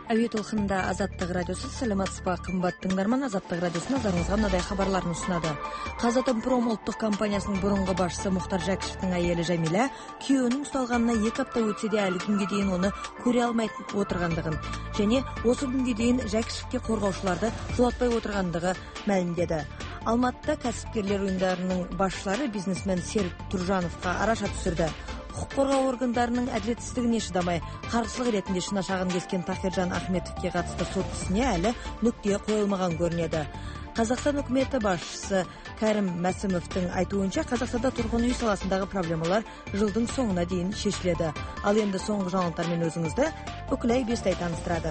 Әуе толқынында Азаттық радиосы. Саламатсызбы, қымбат тыңдарман. Азаттық радиосын назарыңызға мынадай хабарларын ұсынады. Қазатомпром ұлттық компаниясының бұрынғы басшысы Мұхтар Жәкішевтің әйелі Жәмилә күйеуінің ұсталғанына 2 апта өтсе де әлі күнге дейін оны көре алмай отырғандығын және осы күнге дейін Жәкішевке қорғаушыларды жолатпай отырғандығы мәлімдеді. Алматыда кәсіпкерлер ұйымдарының басшылары бизнесмен Серік Тұржановқа араша түсірді. Құқық қорғау органдарының әділетсіздігіне шыдамай, қарсылық ретінде шынашағын кескен Тахиржан Ахметовке қатысты сот ісіне әлі нүкте қойылмаған көрінеді. Қазақстан үкіметі басшысы Кәрім Мәсімовтің айтуынша, Қазақстанда тұрғын үй саласындағы проблемалар жылдың соңына дейін шешіледі. Ал енді соңғы жаңалықтармен өзіңізді Үкілай Бестай таныстырады.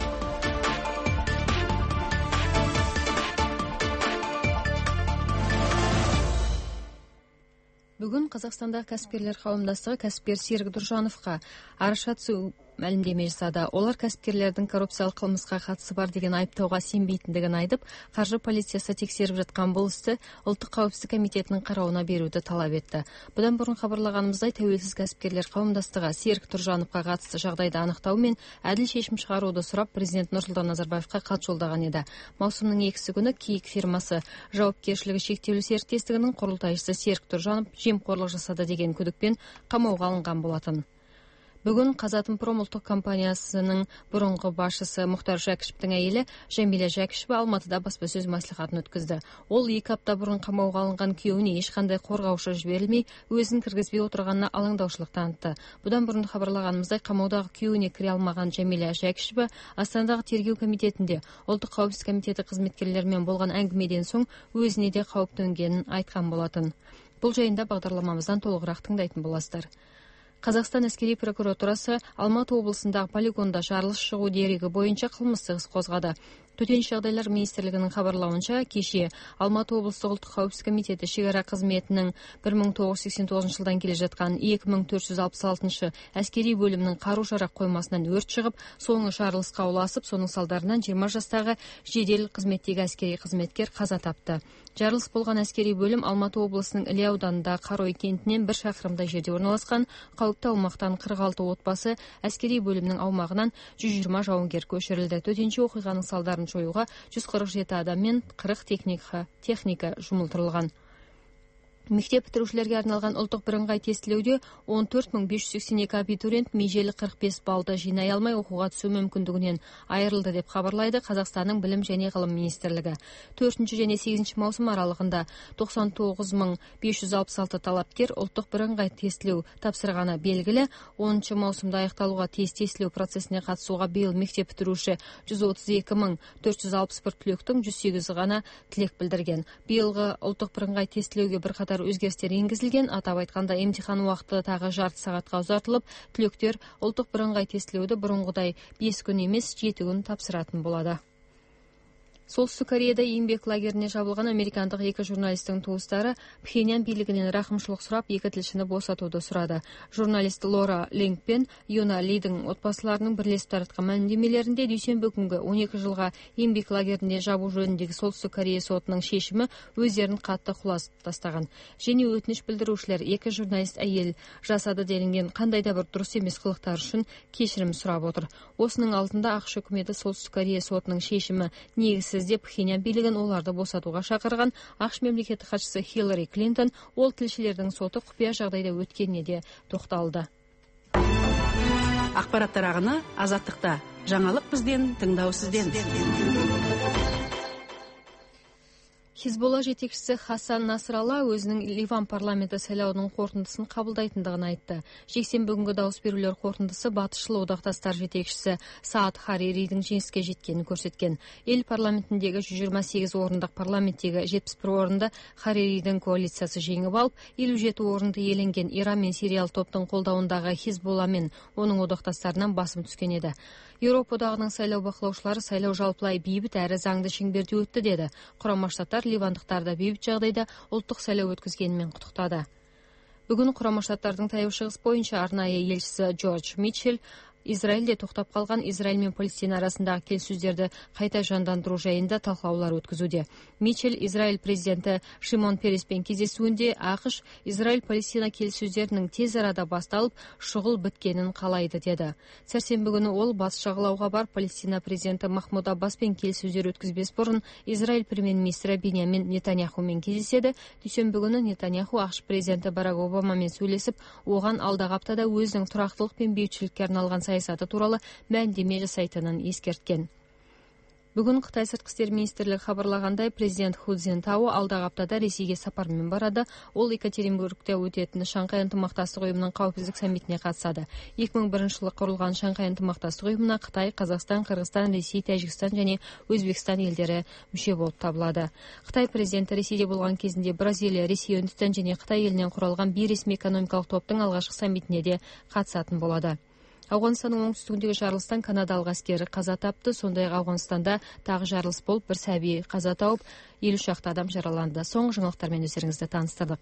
Бүгін Қазақстанда кәсіпкерлер қауымдастығы кәсіпкер Серік Тұржановқа араша түсу мәлімдеме жасады. Олар кәсіпкерлердің коррупциялық қылмысқа қатысы бар деген айыптауға сенбейтіндігін айтып, қаржы полициясы тексеріп жатқан бұл істі ұлттық қауіпсіздік комитетінің қарауына беруді талап етті. Бұдан бұрын хабарлағанымыздай, тәуелсіз кәсіпкерлер қауымдастығы Серік Тұржановқа қатысты жағдайды анықтау мен әділ шешім шығаруды сұрап президент Нұрсұлтан Назарбаевқа хат жолдаған еді. Маусымның 2 күні Киік фирмасы жауапкершілігі шектеулі серіктестігінің құрылтайшысы Серік Тұржанов жемқорлық жасады деген күдікпен қамауға алынған болатын. Бүгін Қазатомпром ұлттық компаниясының бұрынғы басшысы Мұхтар Жәкішевтің әйелі Жәмилә Жәкішева Алматыда баспасөз мәслихатын өткізді. Ол 2 апта бұрын қамауға алынған күйеуіне ешқандай қорғаушы жіберілмей, өзін кіргізбей отырғанына алаңдаушылық танытты. Бұдан бұрын хабарлағанымыздай, қамаудағы күйеуіне кіре алмаған Жәмилә Жәкішева Астанадағы тергеу комитетінде ұлттық қауіпсіздік комитеті қызметкерлерімен болған әңгімеден соң өзіне де қауіп төнгенін айтқан болатын. Бұл жайында бағдарламамыздан толығырақ тыңдайтын боласыздар. Қазақстан әскери прокуратурасы Алматы облысындағы полигонда жарылыс шығу дерегі бойынша қылмыстық іс қозғады. Төтенше жағдайлар министрлігінің хабарлауынша, кеше Алматы облыстық ұлттық қауіпсіздік комитеті шекара қызметінің 1989 жылдан келе жатқан 2466 әскери бөлімнің қару-жарақ қоймасынан өрт шығып, соңы жарылысқа ұласып, соның салдарынан 20 жастағы жедел қызметтегі әскери қызметкер қаза тапты. Жарылыс болған әскери бөлім Алматы облысының Іле ауданындағы Қарой кентінен 1 шақырымдай жерде орналасқан. Қауіпті аумақтан 46 отбасы, әскери бөлімнің аумағынан 120 жауынгер көшірілді. Төтенше оқиғаның салдарын жоюға 147 адам мен 40 техника жұмылдырылған. Мектеп бітірушілерге арналған ұлттық бірыңғай тестілеуде 14582 абитуриент межелі 45 баллды жинай алмай оқуға түсу мүмкіндігінен айырылды деп хабарлайды Қазақстанның білім және ғылым министрлігі. 4 және 8 маусым аралығында 99566 талапкер ұлттық бірыңғай тестілеу тапсырғаны белгілі. 10 маусымда аяқталуға тиіс тестілеу процесіне қатысуға биыл мектеп бітіруші 132461 түлектің 108 ғана тілек білдірген. Биылғы ұлттық бірыңғай тестілеуге бірқатар өзгерістер енгізілген. Атап айтқанда, емтихан уақыты тағы жарты сағатқа ұзартылып, түлектер ұлттық бірыңғай тестілеуді бұрынғыдай 5 күн емес 7 күн тапсыратын болады. Солтүстік Кореяда еңбек лагеріне жабылған американдық 2 журналистің туыстары Пхеньян билігінен рақымшылық сұрап 2 тілшіні босатуды сұрады. Журналист Лора Ленг пен Юна Лидің отбасыларының бірлесіп таратқан мәлімдемелерінде дүйсенбі күнгі 12 жылға еңбек лагеріне жабу жөніндегі Солтүстік Корея сотының шешімі өздерін қатты құлазытып тастаған. Және өтініш білдірушілер 2 журналист әйел жасады делінген қандай да бір дұрыс емес қылықтар үшін кешірім сұрап отыр. Осының алдында ақш үкіметі Солтүстік Корея сотының шешімі негізсіз деп Пхеньян билігін оларды босатуға шақырған. ақш мемлекеттік хатшысы Хиллари Клинтон ол тілшілердің соты құпия жағдайда өткеніне де тоқталды. Ақпараттар ағыны Азаттықта. Жаңалық бізден, тыңдау сізден. Хизболла жетекшісі Хасан Насралла өзінің Ливан парламенті сайлауының қорытындысын қабылдайтындығын айтты. Жексенбі күнгі дауыс берулер қорытындысы батысшыл одақтастар жетекшісі Саад Хариридің жеңіске жеткенін көрсеткен. Ел парламентіндегі 128 орындық парламенттегі 71 орынды Хариридің коалициясы жеңіп алып, 57 орынды иеленген Иран мен Сириялық топтың қолдауындағы Хизболла мен оның одақтастарынан басым түскен еді. Еуропа одағының сайлау бақылаушылары сайлау жалпылай бейбіт әрі заңды шеңберде өтті деді. Құрама Штаттар ливандықтарды бейбіт жағдайда ұлттық сайлау өткізгенімен құттықтады. Бүгін Құрама Штаттардың таяу шығыс бойынша арнайы елшісі Джордж Митчелл Израильде тоқтап қалған Израиль мен Палестина арасындағы келіссөздерді қайта жандандыру жайында талқылаулар өткізуде. Мичель Израиль президенті Шимон Переспен кездесуінде ақш Израиль-Палестина келіссөздерінің тез арада басталып, шұғыл біткенін қалайды деді. Сәрсенбі күні ол батыс жағалауға бар Палестина президенті Махмуд Аббаспен келіссөздер өткізбес бұрын Израиль премьер-министрі Биньямин Нетаньяхумен кездеседі. Дүйсенбі күні Нетаньяху ақш президенті Барак Обамамен сөйлесіп, оған алдағы аптада өзінің тұрақтылық пен бейбітшілікке арналған саясаты туралы мәлімдеме жасайтынын ескерткен. Бүгін Қытай сыртқы істер министрлігі хабарлағандай, президент Ху Цзиньтао алдағы аптада Ресейге сапармен барады. Ол Екатеринбургте өтетін Шанхай ынтымақтастық ұйымының қауіпсіздік саммитіне қатысады. 2001 жылы құрылған Шанхай ынтымақтастық ұйымына Қытай, Қазақстан, Қырғызстан, Ресей, Тәжікстан және Өзбекстан елдері мүше болып табылады. Қытай президенті Ресейде болған кезінде Бразилия, Ресей, Үндістан және Қытай елінен құралған бейресми экономикалық топтың алғашқы саммитіне де қатысатын болады. Ауғанстанның оңтүстігіндегі жарылыстан канадалық әскері қаза тапты. Сондай-ақ Ауғанстанда тағы жарылыс болып, бір сәби қаза тауып, 50 шақты адам жараланды. Соңғы жаңалықтармен өздеріңізді таныстырдық.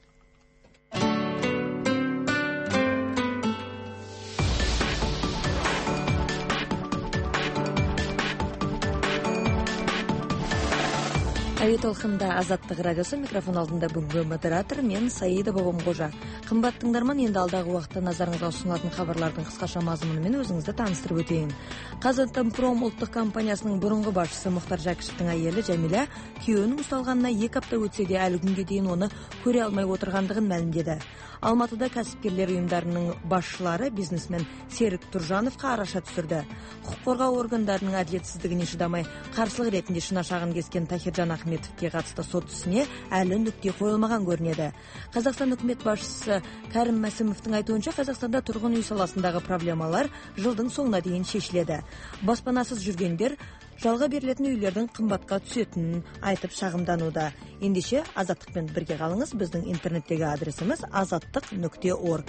Әуе толқынында Азаттық радиосы, микрофон алдында бүгінгі модератор мен Саида Бабамқожа. Қымбат тыңдарман, енді алдағы уақытта назарыңызға ұсынылатын хабарлардың қысқаша мазмұнымен өзіңізді таныстырып өтейін. Қазатомпром ұлттық компаниясының бұрынғы басшысы Мұхтар Жәкішевтің әйелі Жәмила күйеуінің ұсталғанына 2 апта өтсе де әлі күнге дейін оны көре алмай отырғандығын мәлімдеді. Алматыда кәсіпкерлер ұйымдарының басшылары бизнесмен Серік Тұржановқа араша түсірді. Құқық қорғау органдарының әділетсіздігіне шыдамай қарсылық ретінде шынашағын кескен Тахиржан Ахметовке қатысты сот ісіне әлі нүкте қойылмаған көрінеді. Қазақстан үкімет басшысы Кәрім Мәсімовтің айтуынша, Қазақстанда тұрғын үй саласындағы проблемалар жылдың соңына дейін шешіледі. Баспанасыз жүргендер жалға берілетін үйлердің қымбатқа түсетінін айтып шағымдануда. Ендеше Азаттықпен бірге қалыңыз. Біздің интернеттегі адресіміз azattik.org.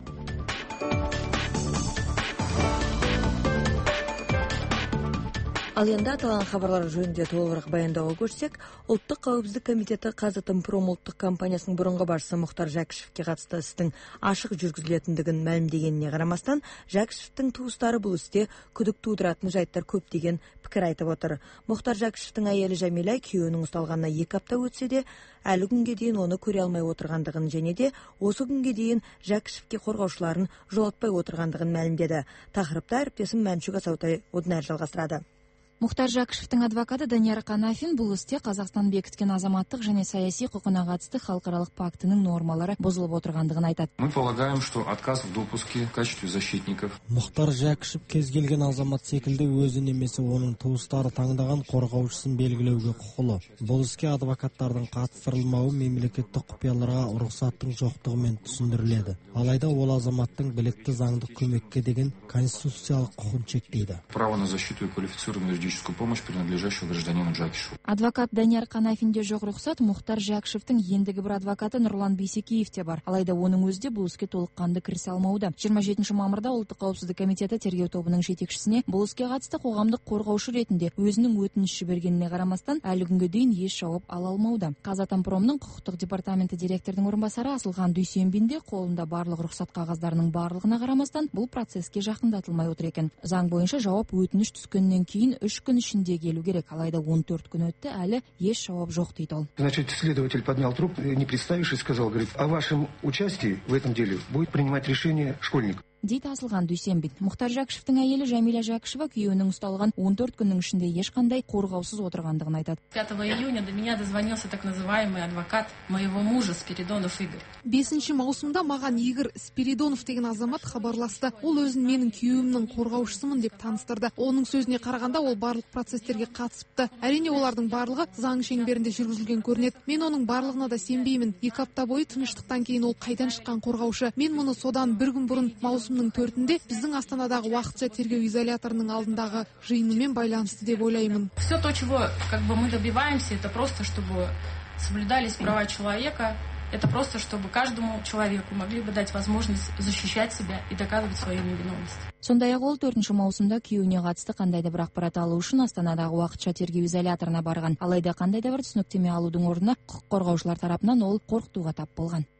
Ал енді аталған хабарлар жөнінде толығырақ баяндауға көшсек, Ұлттық қауіпсіздік комитеті Қазатомпром ұлттық компаниясының бұрынғы басшысы Мұхтар Жәкішевке қатысты істің ашық жүргізілетіндігін мәлімдегеніне қарамастан, Жәкішевтің туыстары бұл істе күдік тудыратын жайттар көп деген пікір айтып отыр. Мұхтар Жәкішевтің әйелі Жәмила күйеуінің ұсталғанына 2 апта өтсе де, әлі күнге дейін оны көре алмай отырғандығын және де осы күнге дейін Жәкішевке қорғаушыларын жолатпай отырғандығын мәлімдеді. Тақырыпты әріптесім Мәншүк Асаутай одан әрі жалғастырады. Мұхтар Жәкішевтің адвокаты Данияр Қанафин бұл істе Қазақстан бекіткен азаматтық және саяси құқығына қатысты халықаралық пактінің нормалары бұзылып отырғандығын айтады. Мы полагаем, что отказ в допуске в качестве защитников. Мұхтар Жәкішев кез келген азамат секілді өзі немесе оның туыстары таңдаған қорғаушысын белгілеуге құқылы. Бұл іске адвокаттардың қатыстырылмауы мемлекеттік құпияларға рұқсаттың жоқтығымен түсіндіріледі. Алайда ол азаматтың білікті заңдық көмекке деген конституциялық құқын шектейді. Право на защиту и квалифицированную помощь, принадлежащую гражданину Джакишеву. Адвокат Данияр Қанафинде жоқ рұқсат, Мұхтар Жәкішевтің ендігі бір адвокаты Нұрлан Бейсекеевте бар. Алайда оның өзі де бұл іске толыққанды кірісе алмауда. 27 мамырда Ұлттық қауіпсіздік комитеті тергеу тобының жетекшісіне бұл іске қатысты қоғамдық қорғаушы ретінде өзінің өтініш жібергеніне қарамастан әлі күнге дейін еш жауап ала алмауда. Қазатомпромның құқықтық департаменті директорының орынбасары Асылхан Дүйсенбинде қолында барлық рұқсат қағаздарының барлығына қарамастан бұл процеске жақындатылмай отыр екен. Заң бойынша жауап өтініш түскеннен кейін 3 күн ішінде келу керек, алайда 14 күн өтті, әлі еш жауап жоқ дейді ол. Значит, следователь поднял трубку, не представившись, сказал, говорит, о вашем участии в этом деле будет принимать решение школьник. дейді Асылхан Дүйсенбин. Мұхтар Жәкішевтің әйелі Жәмила Жәкішева күйеуінің ұсталған 14 күннің ішінде ешқандай қорғаусыз отырғандығын айтады. 5 июня до меня дозвонился так называемый адвокат моего мужа Спиридонов Игорь. 5 маусымда маған Игорь Спиридонов деген азамат хабарласты. Ол өзін менің күйеуімнің қорғаушысымын деп таныстырды. Оның сөзіне қарағанда ол барлық процестерге қатысыпты. Әрине олардың барлығы заң шеңберінде жүргізілген көрінеді. Мен оның барлығына да сенбеймін. 2 апта бойы тыныштықтан кейін ол қайдан шыққан қорғаушы. Мен мұны содан бір күн бұрын маусымның 4-інде біздің Астанадағы уақытша тергеу изоляторының алдындағы жиынымен байланысты деп ойлаймын. Все то, чего мы добиваемся, это просто, чтобы соблюдались права человека. Это просто, чтобы каждому человеку могли бы дать возможность защищать себя и доказывать свою невиновность. Сондай-ақ ол 4 маусымда күйеуіне қатысты қандай да бір ақпарат алу үшін Астанадағы уақытша тергеу изоляторына барған. Алайда қандай да бір түсініктеме алудың орнына құқық қорғаушылар тарапынан ол қорқытуға тап болған.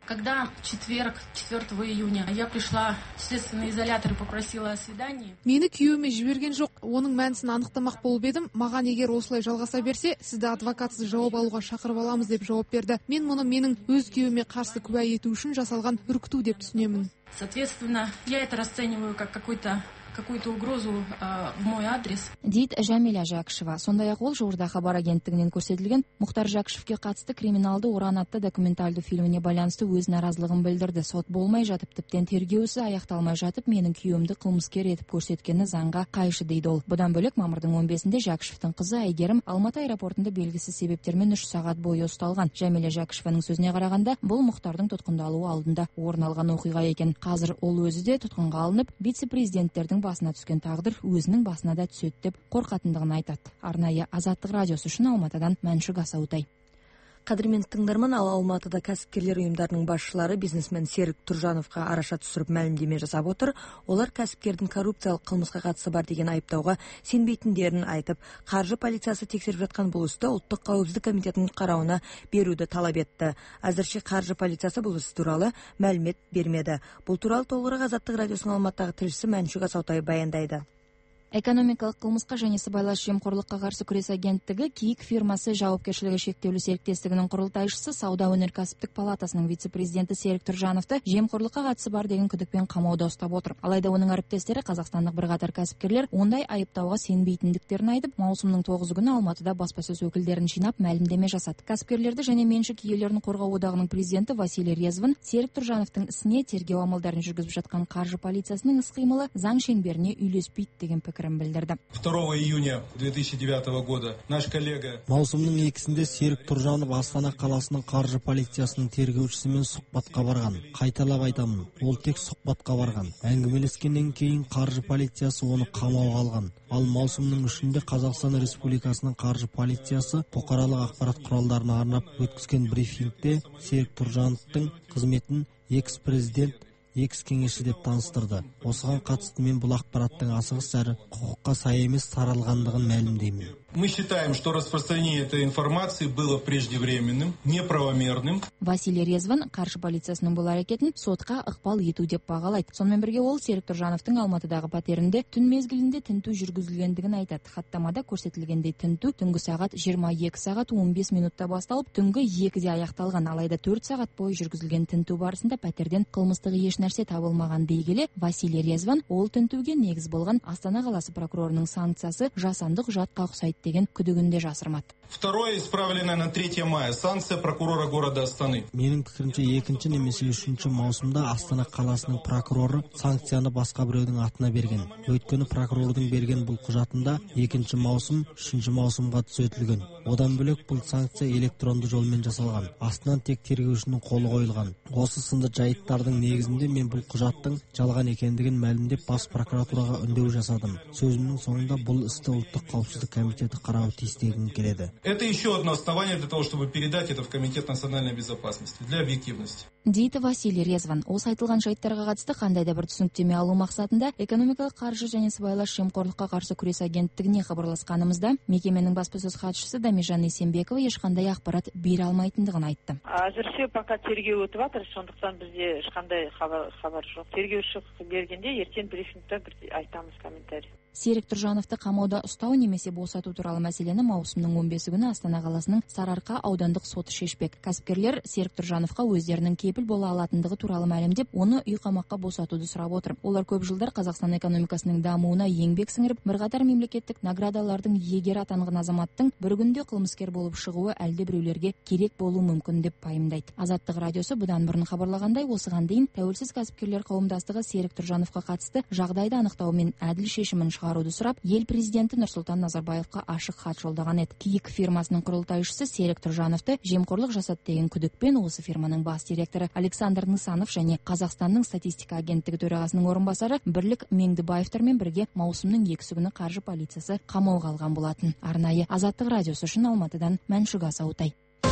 Когда в четверг, 4 июня, я пришла в следственный изолятор и попросила о свидании. Мені күйеуіме жіберген жоқ. Оның мәнісін анықтамақ болып едім. Маған егер осылай жалғаса берсе, сізді адвокатсыз жауап алуға шақырып аламыз деп жауап берді. Мен мұны менің өз күйеуіме қарсы куә ету үшін жасалған үркіту деп түсінемін. Соответственно, я это расцениваю как какую-то угрозу в мой адрес. Дейді Жәмила Жәкішева. Сондай-ақ ол жуырда хабар агенттігінен көрсетілген Мұхтар Жәкішевке қатысты криминалды уран атты документалды фильміне байланысты өз наразылығын білдірді. Сот болмай жатып, тіптен тергеусі аяқталмай жатып, менің күйеуімді қылмыскер етіп көрсеткені заңға қайшы дейді ол. Бұдан бөлек мамырдың 15-інде Жәкішевтің қызы Әйгерім Алматы аэропортында белгісіз себептермен 3 сағат бойы ұсталған. Жәмила Жәкішеваның сөзіне қарағанда, бұл Мұхтардың тұтқындалуы алдында орын алған оқиға екен. Қазір ол өзі де тұтқынға алынып, вице-президенттердің басына түскен тағдыр өзінің басына да түседі деп қорқатындығын айтады. Арнайы Азаттық радиосы үшін Алматыдан Мәншүк Асаутай. Қадірменді тыңдарман, ал Алматыда кәсіпкерлер ұйымдарының басшылары бизнесмен Серік Тұржановқа араша түсіріп мәлімдеме жасап отыр. Олар кәсіпкердің коррупциялық қылмысқа қатысы бар деген айыптауға сенбейтіндерін айтып, қаржы полициясы тексеріп жатқан бұл істі ұлттық қауіпсіздік комитетінің қарауына беруді талап етті. Әзірше қаржы полициясы бұл іс туралы мәлімет бермеді. Бұл туралы толығырақ Азаттық радиосының Алматыдағы тілшісі Мәншүк Асаутай баяндайды. Экономикалық қылмысқа және сыбайлас жемқорлыққа қарсы күрес агенттігі Киік фирмасы жауапкершілігі шектеулі серіктестігінің құрылтайшысы Сауда өнеркәсіптік палатасының вице-президенті Серік Тұржановты жемқорлыққа қатысы бар деген күдікпен қамауда ұстап отыр. Алайда оның әріптестері қазақстандық бірқатар кәсіпкерлер ондай айыптауға сенбейтіндіктерін айтып, маусымның 9 күні Алматыда баспасөз өкілдерін жинап мәлімдеме жасады. Кәсіпкерлерді және меншік иелерін қорғау одағының президенті Василий Резвин Серік Тұржановтың ісіне тергеу амалдарын жүргізіп жатқан қаржы полициясының іс-қимылы заң шеңберіне үйлеспейді деген пікірін білдірді. 2 июня 2009 года наш коллега Маусымның 2-сінде Серік Тұржанов Астана қаласының қаржы полициясының тергеушісімен сұхбатқа барған. Қайталап айтамын, ол тек сұхбатқа барған. Әңгімелескеннен кейін қаржы полициясы оны қамауға алған. Ал маусымның 3-інде Қазақстан Республикасының қаржы полициясы бұқаралық ақпарат құралдарына арнап өткізген брифингте Серік Тұржановтың қызметін экс-президент экс-кеңесші деп таныстырды. Осыған қатысты мен бұл ақпараттың асығыс әрі құқыққа сай емес таралғандығын мәлімдеймін. Мы считаем, что распространение этой информации было преждевременным, неправомерным. Василий Резвин қаржы полициясының бұл әрекетін сотқа ықпал ету деп бағалайды. Сонымен бірге ол Серік Тұржановтың Алматыдағы пәтерінде түн мезгілінде тінту жүргізілгендігін айтады. Хаттамада көрсетілгендей тінту түнгі сағат 22 сағат 15 минутта басталып, түнгі 2-де аяқталған. Алайда 4 сағат бойы жүргізілген тінту барысында пәтерден қылмыстық еш нәрсе табылмаған дейгелі Василий Резвин ол тінтуге негіз болған Астана қаласы прокурорының санкциясы жасанды құжатқа ұқсайды деген күдігінде жасырмады. Второе исправлено на 3 мая. Санкция прокурора города Астаны. Менің пікірімше 2 немесе 3 маусымда Астана қаласының прокуроры санкцияны басқа біреудің атына берген. Өйткені прокурордың берген бұл құжатында 2 маусым 3 маусымға түзетілген. Одан бөлек бұл санкция электронды жолмен жасалған. Астынан тек тергеушінің қолы қойылған. Осы сынды жайттардың негізінде мен бұл құжаттың жалған екендігін мәлімдеп бас прокуратураға үндеу жасадым. Сөзімнің соңында бұл істі ұлттық қауіпсіздік комитеті қарауы тиіс дегім келеді. Это еще одно основание для того, чтобы передать это в Комитет национальной безопасности для объективности. Дейді Василий Резвин. Осы айтылған жайттарға қатысты қандай да бір түсініктеме алу мақсатында экономикалық қаржы және сыбайлас жемқорлыққа қарсы күрес агенттігіне хабарласқанымызда мекеменің баспасөз хатшысы Дамижан Есенбекова ешқандай ақпарат бере алмайтындығын айтты. Әзірше пока тергеу өтіп жатыр, сондықтан бізде ешқандай хабар жоқ. Тергеуші бергенде ертең брифингте айтамыз комментарий. Серік Тұржановты қамауда ұстау немесе босату туралы мәселені маусымның 15 күні Астана қаласының Сарыарқа аудандық соты шешпек. Кәсіпкерлер Серік Тұржановқа өздерінің кепіл бола алатындығы туралы мәлімдеп, оны үй қамаққа босатуды сұрап отыр. Олар көп жылдар Қазақстан экономикасының дамуына еңбек сіңіріп, бірқатар мемлекеттік наградалардың иегері атанған азаматтың бір күнде қылмыскер болып шығуы әлде біреулерге керек болуы мүмкін деп пайымдайды. Азаттық радиосы бұдан бұрын хабарлағандай, осыған дейін тәуелсіз кәсіпкерлер қауымдастығы Серік Тұржановқа қатысты жағдайды анықтау мен әділ шешімін шығаруды сұрап, ел президенті Нұрсұлтан Назарбаевқа ашық хат жолдаған еді. Киік фирмасының құрылтайшысы Серік Тұржановты жемқорлық жасады деген күдікпен осы фирманың бас директоры Александр Нысанов және Қазақстанның статистика агенттігі төрағасының орынбасары Бірлік Меңдібаевтармен бірге маусымның 2 күні қаржы полициясы қамауға алған болатын. Арнайы Азаттық радиосы үшін Алматыдан Мәншүк Асаутай.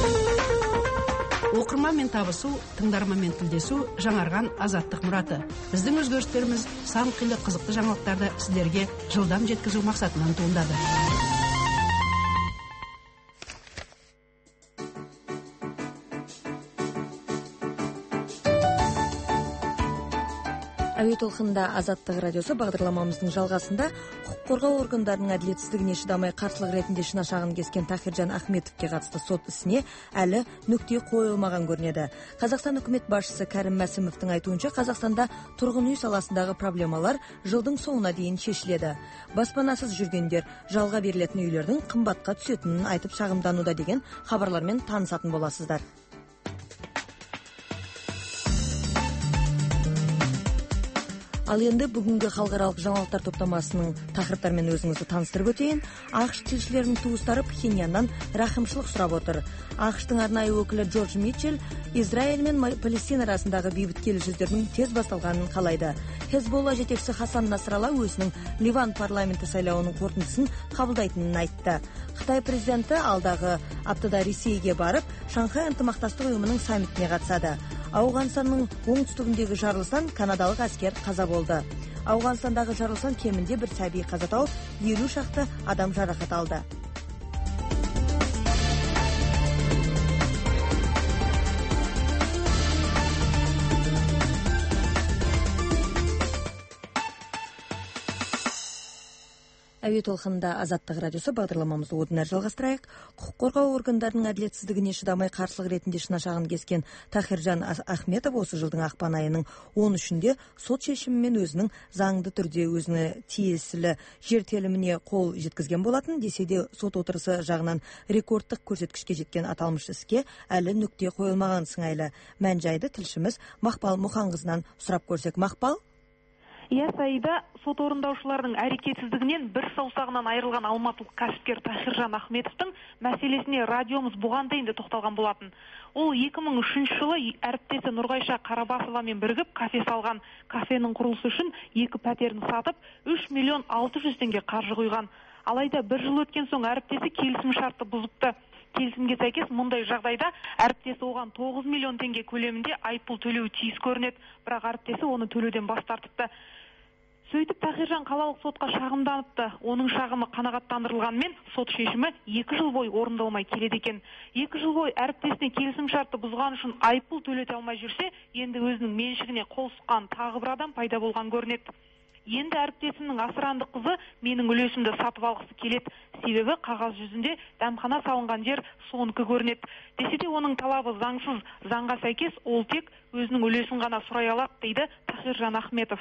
Оқырманмен табысу, тыңдарманмен тілдесу жаңарған Азаттық мұраты. Біздің өзгерістеріміз сан қилы қызықты жаңалықтарды сіздерге жылдам жеткізу мақсатынан туындады. Әуе толқынында Азаттық радиосы бағдарламамыздың жалғасында құқық қорғау органдарының әділетсіздігіне шыдамай қарсылық ретінде шынашағын кескен Тахиржан Ахметовке қатысты сот ісіне әлі нүкте қойылмаған көрінеді. Қазақстан үкімет басшысы Кәрім Мәсімовтің айтуынша, Қазақстанда тұрғын үй саласындағы проблемалар жылдың соңына дейін шешіледі. Баспанасыз жүргендер жалға берілетін үйлердің қымбатқа түсетінін айтып шағымдануда деген хабарлармен танысатын боласыздар. Ал енді бүгінгі халықаралық жаңалықтар топтамасының тақырыптарымен өзіңізді таныстырып өтейін. ақш тілшілерінің туыстары Пхеньяннан рақымшылық сұрап отыр. ақштың арнайы өкілі Джордж Митчелл Израиль мен Палестина арасындағы бейбіт келіссөздердің тез басталғанын қалайды. Хезболла жетекшісі Хасан Насралла өзінің Ливан парламенті сайлауының қорытындысын қабылдайтынын айтты. Қытай президенті алдағы аптада Ресейге барып, Шанхай ынтымақтастық ұйымының саммитіне қатысады. Ауғанстанның оңтүстігіндегі жарылыстан канадалық әскер қаза болды. Ауғанстандағы жарылыстан кемінде бір сәби қаза тауып, 50 шақты адам жарақат алды. Әуе толқынында Азаттық радиосы бағдарламамызды одан әрі жалғастырайық. Құқық қорғау органдарының әділетсіздігіне шыдамай қарсылық ретінде шынашағын кескен Тахиржан Ахметов осы жылдың ақпан айының 13-інде сот шешімімен өзінің заңды түрде өзіне тиесілі жер теліміне қол жеткізген болатын. Десе де сот отырысы жағынан рекордтық көрсеткішке жеткен аталмыш іске әлі нүкте қойылмаған сыңайлы. Мән-жайды тілшіміз Мақпал Мұханқызынан сұрап көрсек. Мақпал? Саида, сот орындаушылардың әрекетсіздігінен бір саусағынан айырылған алматылық кәсіпкер Тахиржан Ахметовтың мәселесіне радиомыз бұған дейін де тоқталған болатын. Ол 2003 жылы әріптесі Нұрғайша Қарабасовамен бірігіп кафе салған. Кафенің құрылысы үшін 2 пәтерін сатып, 3 миллион 600 теңге қаржы құйған. Алайда бір жыл өткен соң әріптесі келісім шартты бұзыпты. Келісімге сәйкес мұндай жағдайда әріптесі оған 9 миллион теңге көлемінде айыппұл төлеуі тиіс көрінеді, бірақ әріптесі оны төлеуден бас тартыпты. Сөйтіп Тахиржан қалалық сотқа шағымданыпты. Оның шағымы қанағаттандырылғанмен сот шешімі 2 жыл бойы орындалмай келеді екен. 2 жыл бойы әріптесіне келісім шартты бұзған үшін айыппұл төлете алмай жүрсе, енді өзінің меншігіне қол сұққан тағы бір адам пайда болған көрінеді. Енді әріптесімнің асыранды қызы менің үлесімді сатып алғысы келеді. Себебі қағаз жүзінде дәмхана салынған жер соныкі көрінеді. Десе де оның талабы заңсыз. Заңға сәйкес ол тек өзінің үлесін ғана сұрай алады, дейді Тахиржан Ахметов.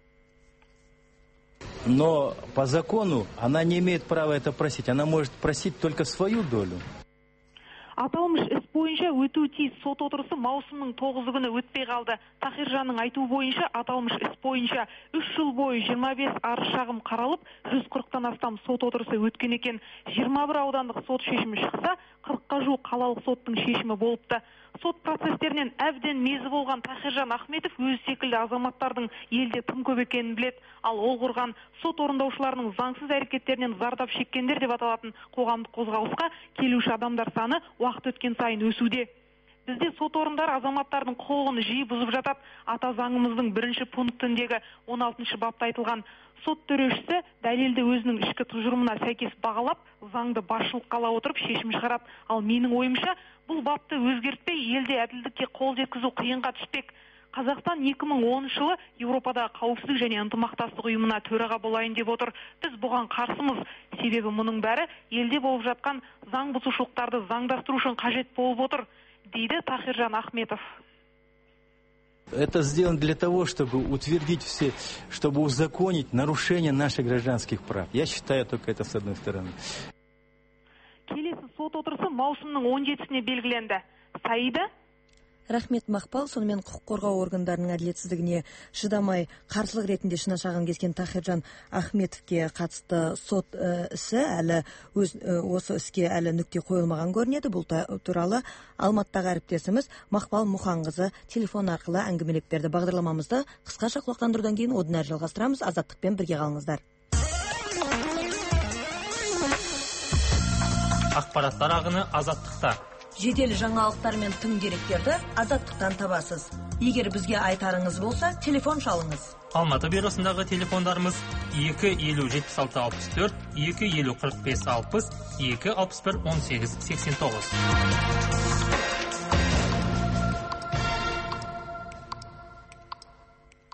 Но по закону она не имеет права это просить. Она может просить только свою долю. Аталмыш іс бойынша өтуі тиіс сот отырысы маусымның 9 күні өтпей қалды. Тахиржанның айтуы бойынша аталмыш іс бойынша 3 жыл бойы 25 арыз шағым қаралып, 140-тан астам сот отырысы өткен екен. 21 аудандық сот шешімі шықса, 40-қа жуық қалалық соттың шешімі болыпты. Сот процестерінен әбден мезі болған Тахиржан Ахметов өз секілді азаматтардың елде тым көп екенін білет. Ал ол құрған сот орындаушыларының заңсыз әрекеттерінен зардап шеккендер деп аталатын қоғамдық қозғалысқа келуші адамдар саны уақыт өткен сайын өсуде. Бізде сот орындары азаматтардың құқығын жиі бұзып жатады. Ата заңымыздың 1 пунктіндегі 16 бапта айтылған. Сот төрешісі дәлелді өзінің ішкі тұжырымына сәйкес бағалап, заңды басшылыққа ала отырып шешім шығарады. Ал менің ойымша, бұл бапты өзгертпей елде әділдікке қол жеткізу қиынға түспек. Қазақстан 2010 жылы Еуропадағы қауіпсіздік және ынтымақтастық ұйымына төраға болайын деп отыр. Біз бұған қарсымыз. Себебі мұның бәрі елде болып жатқан заң бұзушылықтарды заңдастыру үшін қажет болып отыр, дейді Тахиржан Ахметов. Это сделано для того, чтобы утвердить все, чтобы узаконить нарушение наших гражданских прав. Я считаю только это с одной стороны. Келесі сот отырысы маусымның 17-сіне белгіленді. Саида? Рахмет, Мақпал. Сонымен құқық қорғау органдарының әділетсіздігіне шыдамай қарсылық ретінде шынашағын кескен Тахиржан Ахметовке қатысты сот ісі осы іске әлі нүкте қойылмаған көрінеді. Бұл туралы Алматыдағы әріптесіміз Мақпал Мұханқызы телефон арқылы әңгімелеп берді. Бағдарламамызды қысқаша құлақтандырудан кейін одан әрі жалғастырамыз. Азаттықпен бірге қалыңыздар. Ақпараттар ағыны Азаттықта. Жедел жаңалықтар мен тың деректерді Азаттықтан табасыз. Егер бізге айтарыңыз болса, телефон шалыңыз. Алматы бюросындағы телефондарымыз 250-76-64, 250-45-60, 261-18-89.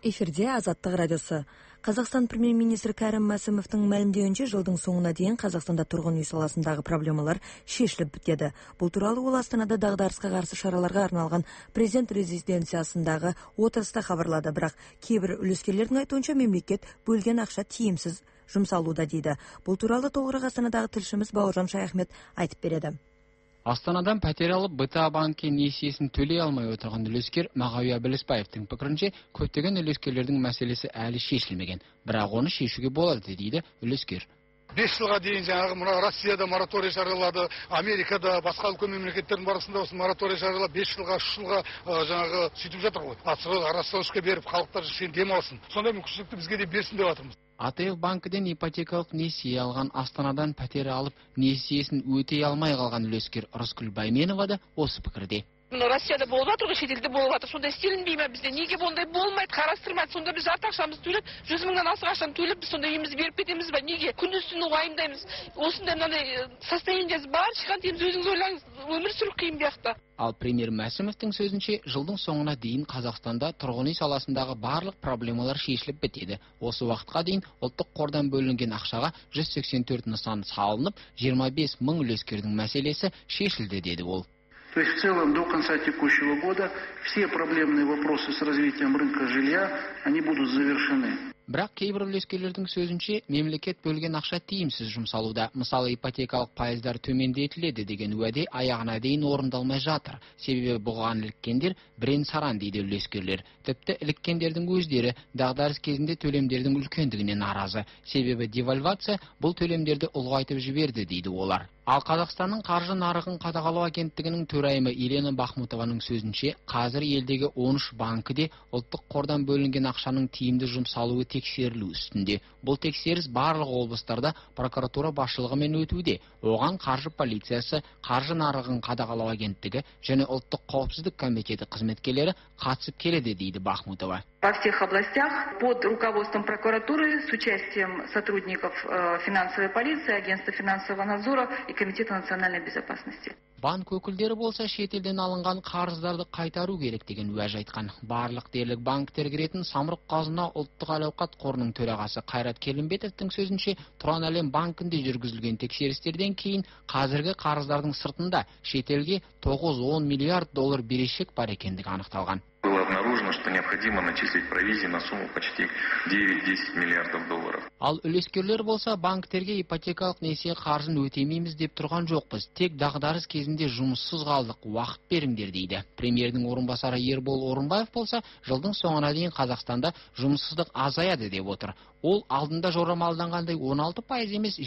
эфирде Азаттық радиосы. Қазақстан премьер-министрі Кәрім Мәсімовтің мәлімдеуінше жылдың соңына дейін Қазақстанда тұрғын үй саласындағы проблемалар шешіліп бітеді. Бұл туралы ол Астанада дағдарысқа қарсы шараларға арналған президент резиденциясындағы отырыста хабарлады. Бірақ кейбір үлескерлердің айтуынша мемлекет бөлген ақша тиімсіз жұмсалуда дейді. Бұл туралы толығырақ Астанадағы тілшіміз Бауыржан Шаяхмет айтып береді. Астанадан пәтер алып БТА банкке несиесін төлей алмай отырған үлескер Мағауия Білісбаевтың пікірінше, көптеген үлескерлердің мәселесі әлі шешілмеген, бірақ оны шешуге болады дейді үлескер. 5 жылға дейін жаңағы Россияда мораторий жариялады, Америкада, басқа үлкен мемлекеттердің барысында осы мораторий жариялап 5 жылға, 3 жылға жаңағы сөйтіп жатыр ғой. Рассрочка беріп, халықтар дем алсын. Сондай мүмкіншілікті бізге де берсін деп жатырмыз. АТФ банкіден ипотекалық несие алған, Астанадан пәтер алып, несиесін өтей алмай қалған үлескер Рыскүл Байменова да осы пікірде. Россияда болып жатыр ғой, шетелде болып жатыр. Сонда істелінбей ме бізде? Неге ондай болмайды, қарастырмайды? Сонда біз жарты ақшамызды төлеп, 100 мыңнан асық ақшаны төлеп, біз сонда үйімізді беріп кетеміз ба? Неге? Күндіз-түні уайымдаймыз. Осындай мынандай состояниесі бар, ешқандай өзіңіз ойлаңыз, өмір сүру қиын бұяқта. Ал премьер Мәсімовтің сөзінше, жылдың соңына дейін Қазақстанда тұрғын үй саласындағы барлық проблемалар шешіліп бітеді. Осы уақытқа дейін ұлттық қордан бөлінген ақшаға 184 нысан салынып, 25 мың үлескердің мәселесі шешілді деді ол. То есть в целом до конца текущего года все проблемные вопросы с развитием рынка жилья, они будут завершены. Бірақ кейбір үлескерлердің сөзінше, мемлекет бөлген ақша тиімсіз жұмсалуда. Мысалы, ипотекалық пайыздар төмендетіледі деген уәде аяғына дейін орындалмай жатыр. Себебі бұған іліккендер бірен-саран дейді үлескерлер. Тіпті іліккендердің өздері дағдарыс кезінде төлемдердің үлкендігіне наразы. Себебі девальвация бұл төлемдерді ұлғайтып жіберді дейді олар. Ал Қазақстанның қаржы нарығын қадағалау агенттігінің төрайымы Елена Бахмутованың сөзінше, қазір елдегі 13 банкіде ұлттық қордан бөлінген ақшаның тиімді жұмсалуы тексерілу үстінде. Бұл тексеріс барлық облыстарда прокуратура басшылығымен өтуде. Оған қаржы полициясы, қаржы нарығын қадағалау агенттігі және ұлттық қауіпсіздік комитеті қызметкерлері қатысып келеді дейді Бахмутова. Во всех областях под руководством прокуратуры с участием сотрудников финансовой полиции, агентства финансового надзора и комитета национальной безопасности. Банк өкілдері болса шетелден алынған қарыздарды қайтару керек деген уәж айтқан. Барлық дерлік банктер кіретін Самұрық Қазына ұлттық әл-ауқат қорының төрағасы Қайрат Келімбетовтің сөзінше, Тұран әлем банкінде жүргізілген тексерістерден кейін қазіргі қарыздардың сыртында шетелге 9-10 миллиард доллар берешек бар екендігі анықталған. Было обнаружено, что необходимо начислить провизии на сумму почти 9-10 миллиардов долларов. Ал үлескерлер болса, банктерге ипотекалық несие қаржын өтемейміз деп тұрған жоқпыз. Тек дағдарыс кезінде жұмыссыз қалдық, уақыт беріңдер дейді. Премьердің орынбасары Ербол Орынбаев болса, жылдың соңына дейін Қазақстанда жұмыссыздық азаяды деп отыр. Ол алдында жорамалданғандай 16% емес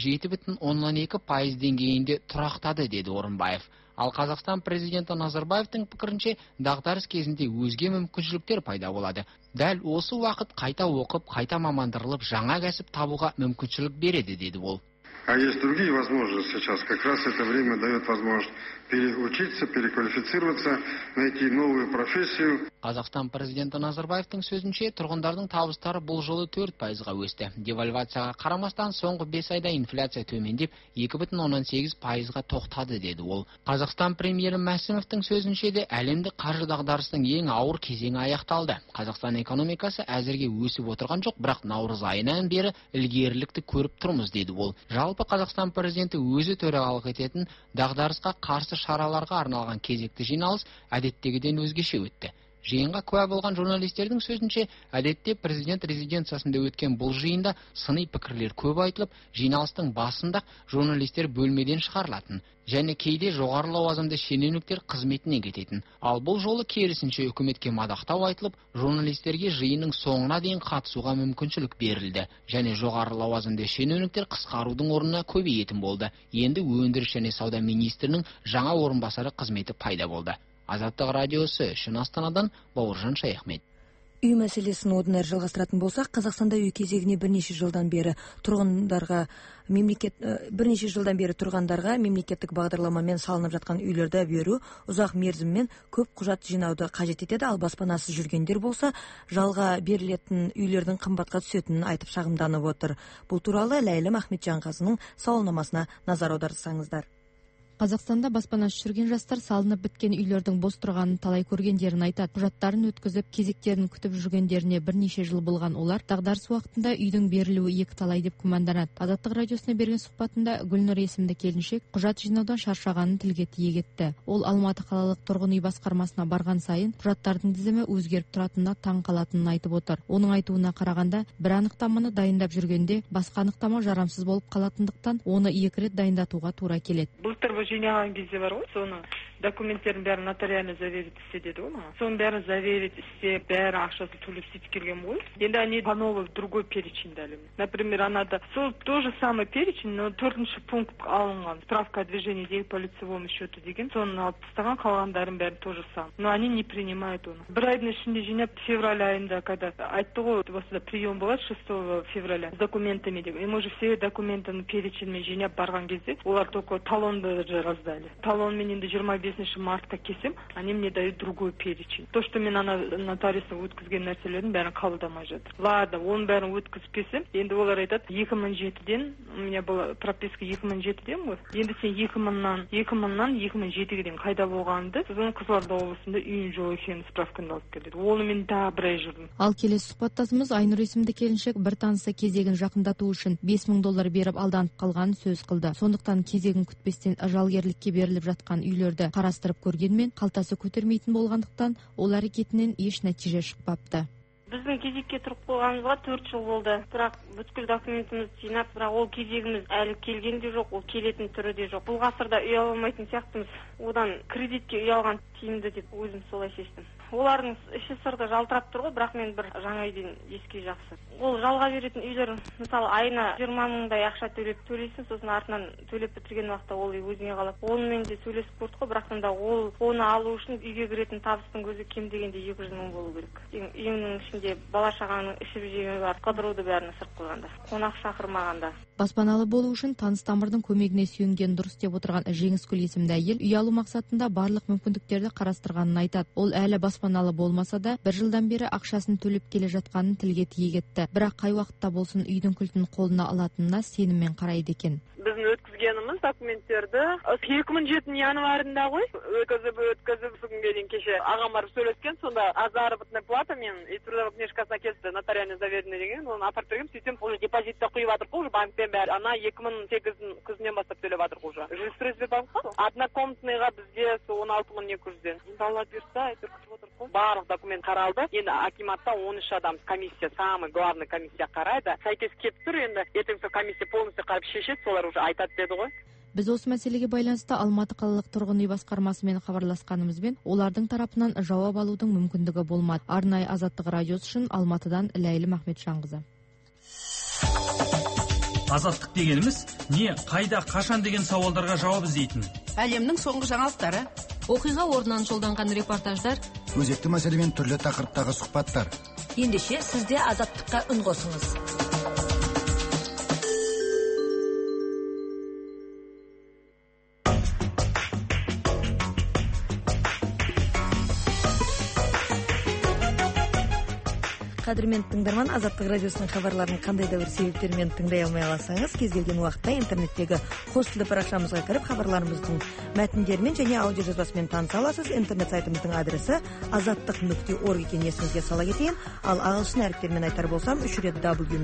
7,2% деңгейінде тұрақтады деді Орынбаев. Ал Қазақстан президенті Назарбаевтың пікірінше, дағдарыс кезінде өзге мүмкіншіліктер пайда болады. Дәл осы уақыт қайта оқып, қайта мамандырылып, жаңа кәсіп табуға мүмкіншілік береді деді ол. А есть другие возможности сейчас. Как раз это время дает возможность переучиться, переквалифицироваться, найти новую профессию. Қазақстан президенті Назарбаевтың сөзінше, тұрғындардың табыстары бұл жолы 4%-ға өсті. Девальвацияға қарамастан соңғы 5 айда инфляция төмендеп 2,18%-ға тоқтады деді ол. Қазақстан премьері Мәсімовтің сөзінше де әлемдік қаржы дағдарысының ең ауыр кезеңі аяқталды. Қазақстан экономикасы әзірге өсіп отырған жоқ, бірақ наурыз айынан бері ілгерілікті көріп тұрмыз деді ол. Жалпы Қазақстан президенті өзі төрағалық ететін дағдарысқа қарсы шараларға арналған кезекті жиналыс әдеттегіден өзгеше өтті. Жиынға куә болған журналистердің сөзінше, әдетте президент резиденциясында өткен бұл жиында сыни пікірлер көп айтылып, жиналыстың басында журналистер бөлмеден шығарылатын, және кейде жоғары лауазымды шенеуніктер қызметіне кететін. Ал бұл жолы керісінше үкіметке мадақтау айтылып, журналистерге жиынның соңына дейін қатысуға мүмкіншілік берілді, және жоғары лауазымды шенеуніктер қысқарудың орнына көбейетін болды. Енді өндіріс және сауда министрінің жаңа орынбасары қызметі пайда болды. Азаттық радиосы үшін Астанадан Бауыржан Шаяхмет. Үй мәселесін одан әрі жалғастыратын болсақ, Қазақстанда үй кезегіне бірнеше жылдан бері тұрғындарға мемлекеттік бағдарламамен салынып жатқан үйлерді беру ұзақ мерзіммен көп құжат жинауды қажет етеді. Ал баспанасыз жүргендер болса, жалға берілетін үйлердің қымбатқа түсетінін айтып шағымданып отыр. Бұл туралы Ләйлім Ахметжанқызының сауалнамасына назар аударсаңыздар. Қазақстанда баспанасыз жүрген жастар салынып біткен үйлердің бос тұрғанын талай көргендерін айтады. Құжаттарын өткізіп, кезектерін күтіп жүргендеріне бірнеше жыл болған олар дағдарыс уақытында үйдің берілуі екіталай деп күмәнданады. Азаттық радиосына берген сұхбатында Гүлнұр есімді келіншек құжат жинаудан шаршағанын тілге тиек етті. Ол Алматы қалалық тұрғын үй басқармасына барған сайын құжаттардың тізімі өзгеріп тұратынына таң қалатынын айтып отыр. Оның айтуына қарағанда, бір анықтаманы дайындап жүргенде басқа анықтама жарамсыз болып қалатындықтан оны 2 рет дайындатуға тура келеді. Жинаған кезде бар ғой, соны документтерін бәрін нотариально заверить істе деді ғой маған. Соның бәрін заверить істеп, бәрі ақшасын төлеп сөйтіп келген ғой. Енді они по новой в другой перечень дали. Например, анада сол тоже самый перечень, но 4-ші пункт алынған. Справка о движении денег по лицевому счету деген. Соны алып тастаған, қалғандарын бәрін тоже сам. Но они не принимают оны. Бір айдың ішінде жинап, февраль айында, когда айтты ғой, осында прием болады 6 февраля с документами деп. И мы же все документаны переченмен жинап барған кезде, олар только талонды раздали. Талон мен енді 25 мартқа келсем, они мне дают другой перечень. То, что мен нотариуста өткізген нәрселердің бәрін қабылдамай жатыр. Ладно, оның бәрін өткізіп келсем, енді олар айтады, 2007-ден, у меня была прописка 2007-ден ғой. Енді сен 2000-нан 2007-ге дейін қайда болғанды, сосын Қызылорда облысында үйің жоқ екенін справканы алып келеді. Оны мен тағы бір ай жүрдім. Ал келесі сұхбаттасымыз Айнұр есімді келіншек бір танысы кезегін жақындату үшін $5000 беріп алданып қалғанын сөз қылды. Сондықтан кезегін күтпестен жалгерлікке беріліп жатқан үйлерді қарастырып көргенмен қалтасы көтермейтін болғандықтан ол әрекетінен еш нәтиже шықпапты. Біздің кезекке тұрып қойғанымызға 4 жыл болды. Бірақ бүткіл документімізді жинап, бірақ ол кезегіміз әлі келген де жоқ, ол келетін түрі де жоқ. Бұл ғасырда үй ала алмайтын сияқтымыз. Одан кредитке үй алған тиімді деп өзім солай шештім. Олардың іші сырды жалтырап тұр ғой, бірақ мен бір жаңа үйден ескі жақсы. Ол жалға беретін үйлер, мысалы, айына 20 мыңдай ақша төлейсің, сосын артынан төлеп бітірген уақытта ол үй өзіңе қалады. Онымен де сөйлесіп көрдік қой, бірақ та оны алу үшін үйге кіретін табыстың өзі кем дегенде 200 мың болу керек. Үйіңнің ішінде бала шағаның ішіп жеуі бар, қыдыруды бәрін ысырып қойғанда, қонақ шақырмағанда. Баспаналы болу үшін таныс тамырдың көмегіне сүйенген дұрыс деп отырған Жеңіскүл есімді әйел үй алу мақсатында барлық мүмкіндіктерді қарастырғанын айтады. Ол әлі баспаналы болмаса да, 1 жылдан бері ақшасын төлеп келе жатқанын тілге тиек етті. Бірақ қай уақытта болсын үйдің кілтін қолына алатынына сеніммен қарайды екен. Біздің өткізгеніміз документтерді 2007 январында ғой, өткізіп бүгінге дейін кеше ағам барып сөйлескен, сонда заработная плата мен и трудовая книжкасына келді, нотариально заверенный деген, оны апарып бергем, сөйтсем уже депозитті құйып жатыр ғой, банктен бәрі. Ана 2008 күзінен бастап төлеп жатыр уже. Жилстройсбе банкқа однокомнатныйға бізде 16.200-ден. Алла бұйырса, әйтеуір күтіп отыр ғой. Барлық документ қаралды. Енді акиматта 13 адам комиссия, самый главный комиссия қарайды. Сәйкес келіп тұр, енді ертең сол комиссия полностью қарап шешеді, солар уже айтады деді ғой. Біз осы мәселеге байланысты Алматы қалалық тұрғын үй басқармасымен хабарласқанымызбен олардың тарапынан жауап алудың мүмкіндігі болмады. Арнайы Азаттық радиосы үшін Алматыдан Ләйлім Ахметжанқызы. Азаттық дегеніміз не, қайда, қашан деген сауалдарға жауап іздейтін. Әлемнің соңғы жаңалықтары, оқиға орнынан жолданған репортаждар, өзекті мәселемен түрлі тақырыптағы сұхбаттар. Ендеше сізде Азаттыққа үн қосыңыз. Қадірмен тыңдарман, Азаттық радиосының хабарларын қандай да бір себептермен тыңдай алмай алсаңыз, кез келген уақытта интернеттегі қос тілді парақшамызға кіріп, хабарларымыздың мәтіндерімен және аудио жазбасымен таныса аласыз. Интернет сайтымыздың адресі azattiq.org екенін есіңізге сала кетейін. Ал ағылшын әріптермен айтар болсам, 3 рет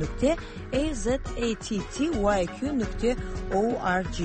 w.azattyq.org.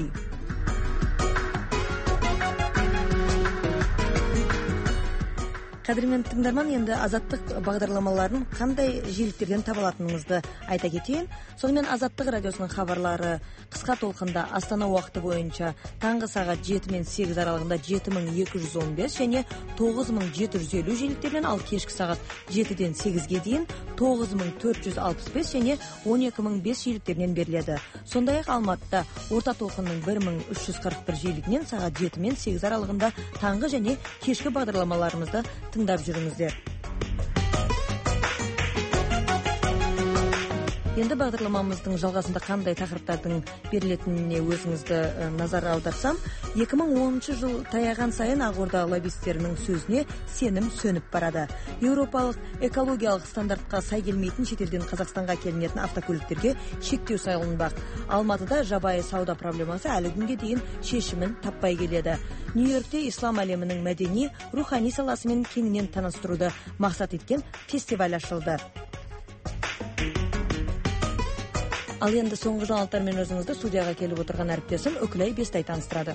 Қадірмен тыңдарман, енді Азаттық бағдарламаларын қандай желілерден таба алатыныңызды айта кетейін. Сонымен Азаттық радиосының хабарлары қысқа толқында Астана уақыты бойынша таңғы сағат 7 мен 8 аралығында 7215 және 9750 желілерден, ал кешкі сағат 7-ден 8-ге дейін 9465 және 12005 желілерден беріледі. Сондай-ақ Алматыда орта толқынның 1341 желілерінен сағат 7 мен 8 аралығында таңғы және кешкі бағдарламаларымызды тыңдап жүріңіздер. Енді бағдарламамыздың жалғасында қандай тақырыптардың берілетініне өзіңізді назар аударсам, 2010 жыл таяған сайын Ақорда лоббисттерінің сөзіне сенім сөніп барады. Еуропалық экологиялық стандартқа сай келмейтін шетелден Қазақстанға келінетін автокөліктерге шектеу салынбақ. Алматыда жабайы сауда проблемасы әлі күнге дейін шешімін таппай келеді. Нью-Йоркте ислам әлемінің мәдени, рухани саласымен кеңінен таныстыруды мақсат еткен фестиваль ашылды. Ал енді соңғы жаңалықтармен өзіңізді студияға келіп отырған әріптесім Үкілай Бестай таныстырады.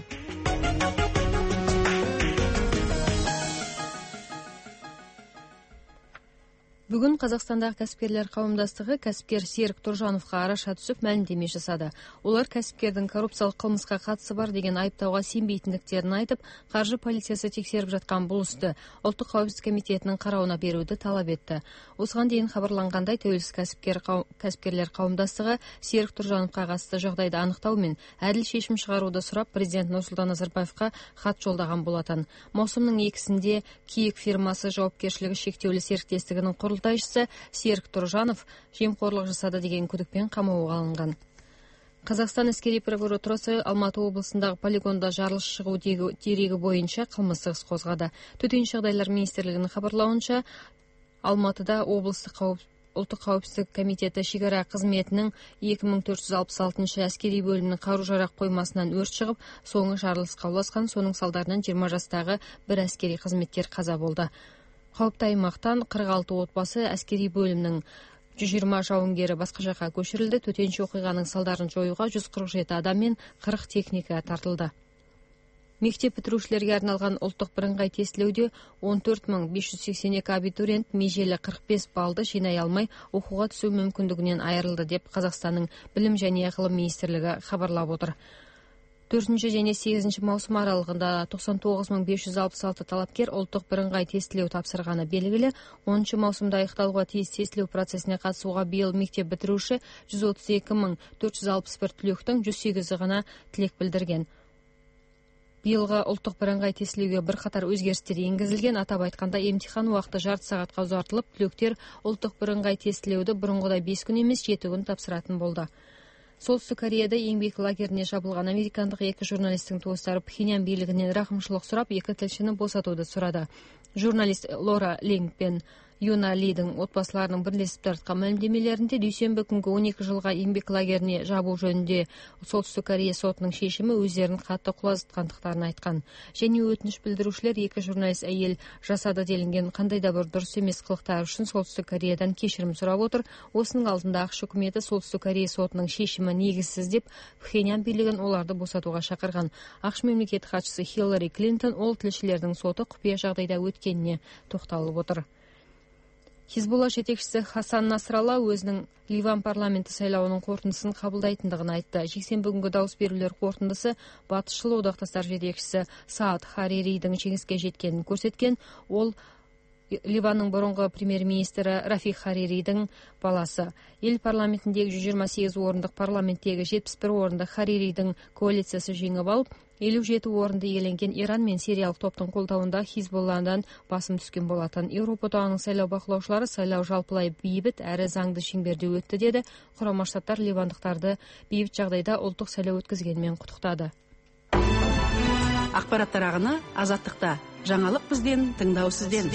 Бүгін Қазақстандағы кәсіпкерлер қауымдастығы кәсіпкер Серік Тұржановқа араша түсіп мәлімдеме жасады. Олар кәсіпкердің коррупциялық қылмысқа қатысы бар деген айыптауға сенбейтіндіктерін айтып, қаржы полициясы тексеріп жатқан бұл істі Ұлттық қауіпсіздік комитетінің қарауына беруді талап етті. Осыған дейін хабарланғандай, тәуелсіз кәсіпкерлер қауымдастығы Серік Тұржановқа қатысты жағдайды анықтау мен әділ шешім шығаруды сұрап, президент Нұрсұлтан Назарбаевқа хат жолдаған болатын. Маусымның 2-сінде Киік фирмасы жауапкершілігі шектеулі серіктестігінің құрылтайшысы Серік Тұржанов жемқорлық жасады деген күдікпен қамауға алынған. Қазақстан әскери прокуратурасы Алматы облысындағы полигонда жарылыс шығу дерегі бойынша қылмыстық іс қозғады. Төтенше жағдайлар министрлігінің хабарлауынша, Алматыда облыстық Ұлттық қауіпсіздік комитеті шекара қызметінің 2466 әскери бөлімінің қару-жарақ қоймасынан өрт шығып, соңы жарылысқа ұласқан. Соның салдарынан 20 жастағы бір әскери қызметкер қаза болды. Қауіпті аймақтан 46 отбасы әскери бөлімнің 120 жауынгері басқа жаққа көшірілді. Төтенше оқиғаның салдарын жоюға 147 адам мен 40 техника тартылды. Мектеп бітірушілерге арналған ұлттық бірыңғай тестілеуде 14582 абитуриент межелі 45 баллды жинай алмай оқуға түсу мүмкіндігінен айырылды деп Қазақстанның білім және ғылым министрлігі хабарлап отыр. 4 және 8 маусым аралығында 99566 талапкер ұлттық бірыңғай тестілеу тапсырғаны белгілі. 10 маусымда аяқталуға тиіс тестілеу процесіне қатысуға биыл мектеп бітіруші 132461 түлектің 108-і ғана тілек білдірген. Биылғы ұлттық бірыңғай тестілеуге бірқатар өзгерістер енгізілген. Атап айтқанда, емтихан уақыты жарты сағатқа ұзартылып, түлектер ұлттық бірыңғай тестілеуді бұрынғыдай 5 күн емес 7 күн тапсыратын болды. Солтүстік Кореяда еңбек лагеріне жабылған американдық 2 журналистің туыстары Пхеньян билігінен рақымшылық сұрап, 2 тілшіні босатуды сұрады. Журналист Лора Линг пен Юна Лидің отбасыларының бірлесіп тартқан мәлімдемелерінде дүйсенбі күнгі 12 жылға еңбек лагеріне жабу жөнінде Солтүстік Корея сотының шешімі өздерін қатты құлазытқандықтарын айтқан. Және өтініш білдірушілер 2 журналист әйел жасады делінген қандай да бір дұрыс емес қылықтар үшін Солтүстік Кореядан кешірім сұрап отыр. Осының алдында ақш үкіметі Солтүстік Корея сотының шешімі негізсіз деп Пхеньян билігін оларды босатуға шақырған. ақш мемлекеттік хатшысы Хиллари Клинтон ол тілшілердің соты құпия жағдайда өткеніне тоқталып отыр. Хизбулла жетекшісі Хасан Насралла өзінің Ливан парламенті сайлауының қорытындысын қабылдайтындығын айтты. Жексенбі күнгі дауыс берулер қорытындысы батысшыл одақтастар жетекшісі Саад Хариридің жеңіске жеткенін көрсеткен. Ол Ливанның бұрынғы премьер-министрі Рафих Хариридің баласы. Ел парламентіндегі 128 орындық парламенттегі 71 орынды Хариридің коалициясы жеңіп алып, 57 орынды иеленген Иран мен сириялық топтың қолдауында Хизбулладан басым түскен болатын. Еуропа одағының сайлау бақылаушылары сайлау жалпылай бейбіт әрі заңды шеңберде өтті деді. Құрама Штаттар ливандықтарды бейбіт жағдайда ұлттық сайлау өткізгенмен құттықтады. Ақпараттар ағыны Азаттықта. Жаңалық бізден, тыңдау сізден.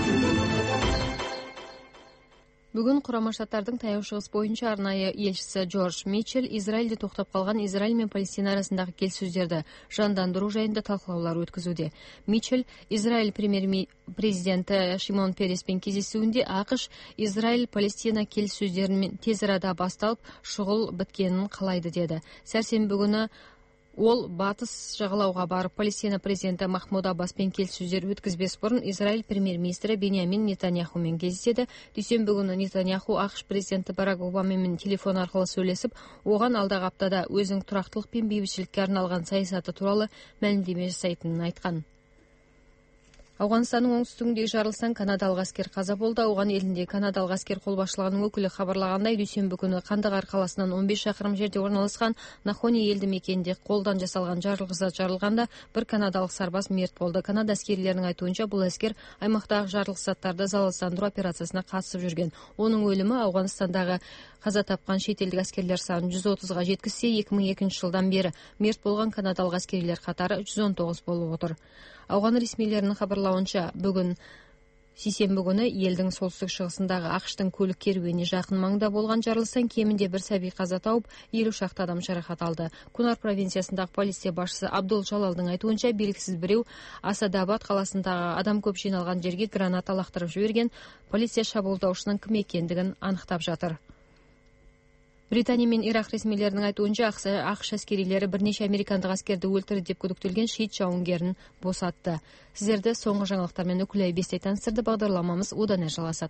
Бүгін Құрама Штаттардың таяу шығыс бойынша арнайы елшісі Джордж Митчелл Израильде тоқтап қалған Израиль мен Палестина арасындағы келіссөздерді жандандыру жайында талқылаулар өткізуде. Митчелл Израиль премьер-президенті Шимон Переспен кездесуінде ақш Израиль-Палестина келіссөздерімен тез арада басталып, шұғыл біткенін қалайды деді. Сәрсенбі күні ол батыс жағалауға барып, Палестина президенті Махмуд Аббаспен келіссөздер өткізбес бұрын Израиль премьер-министрі Беньямин Нетаньяхумен кездеседі. Дүйсенбі күні Нетаньяху ақш президенті Барак Обамамен телефон арқылы сөйлесіп, оған алдағы аптада өзінің тұрақтылық пен бейбітшілікке арналған саясаты туралы мәлімдеме жасайтынын айтқан. Ауғанстанның оңтүстігіндегі жарылыстан канадалық әскер қаза болды. Ауған елінде канадалық әскер қолбасшылығының өкілі хабарлағандай, дүйсенбі күні Қандағар қаласынан 15 шақырым жерде орналасқан Нахони елді мекенінде қолдан жасалған жарылғыш зат жарылғанда бір канадалық сарбаз мерт болды. Канада әскерилерінің айтуынша, бұл әскер аймақтағы жарылғыш заттарды залалсыздандыру операциясына қатысып жүрген. Оның өлімі Ауғанстандағы қаза тапқан шетелдік әскерлер санын 130-ға жеткізсе, 2002 жылдан бері мерт болған канадалық әскерилер қатары 119 болып отыр. Ауған ресмилерінің хабарлауынша, бүгін сейсенбі күні елдің солтүстік шығысындағы ақштың көлік керуеніне жақын маңда болған жарылыстан кемінде бір сәби қаза тауып, 50 шақты адам жарақат алды. Кунар провинциясындағы полиция басшысы Абдул Жалалдың айтуынша, белгісіз біреу Асадабад қаласындағы адам көп жиналған жерге граната лақтырып жіберген. Полиция шабуылдаушының кім екендігін анықтап жатыр. Британия мен Ирак ресмилерінің айтуынша, ақш әскерилері бірнеше американдық әскерді өлтірді деп күдіктелген шиит жауынгерін босатты. Сіздерді соңғы жаңалықтармен үкілі бесте таныстырды. Бағдарламамыз одан әрі жалғасады.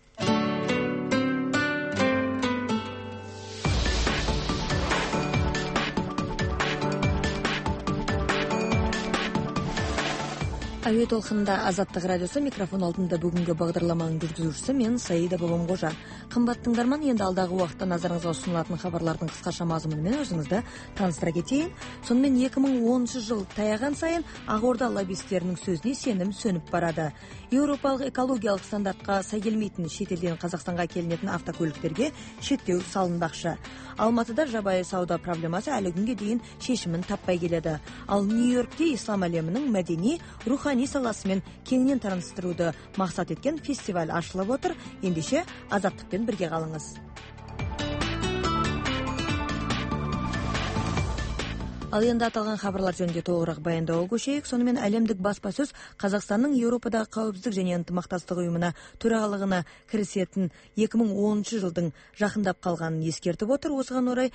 Әуе толқынында Азаттық радиосы, микрофон алдында бүгінгі бағдарламаның жүргізушісі мен Саида Бабамғожа. Қымбат тыңдарман, енді алдағы уақытта назарыңызға ұсынылатын хабарлардың қысқаша мазмұнымен өзіңізді таныстыра кетейін. Сонымен 2010 жыл таяған сайын Ақорда лоббистерінің сөзіне сенім сөніп барады. Еуропалық экологиялық стандартқа сай келмейтін шетелден Қазақстанға келінетін автокөліктерге шектеу салынбақшы. Алматыда жабайы сауда проблемасы әлі күнге дейін шешімін таппай келеді. Ал Нью-Йоркте ислам әлемінің мәдени, рухани саласымен кеңінен таныстыруды мақсат еткен фестиваль ашылып отыр. Ендеше Азаттықпен бірге қалыңыз. Ал енді аталған хабарлар жөнінде толығырақ баяндауға көшейік. Сонымен әлемдік баспасөз Қазақстанның Еуропадағы қауіпсіздік және ынтымақтастық ұйымына төрағалығына кірісетін 2010 жылдың жақындап қалғанын ескертіп отыр. Осыған орай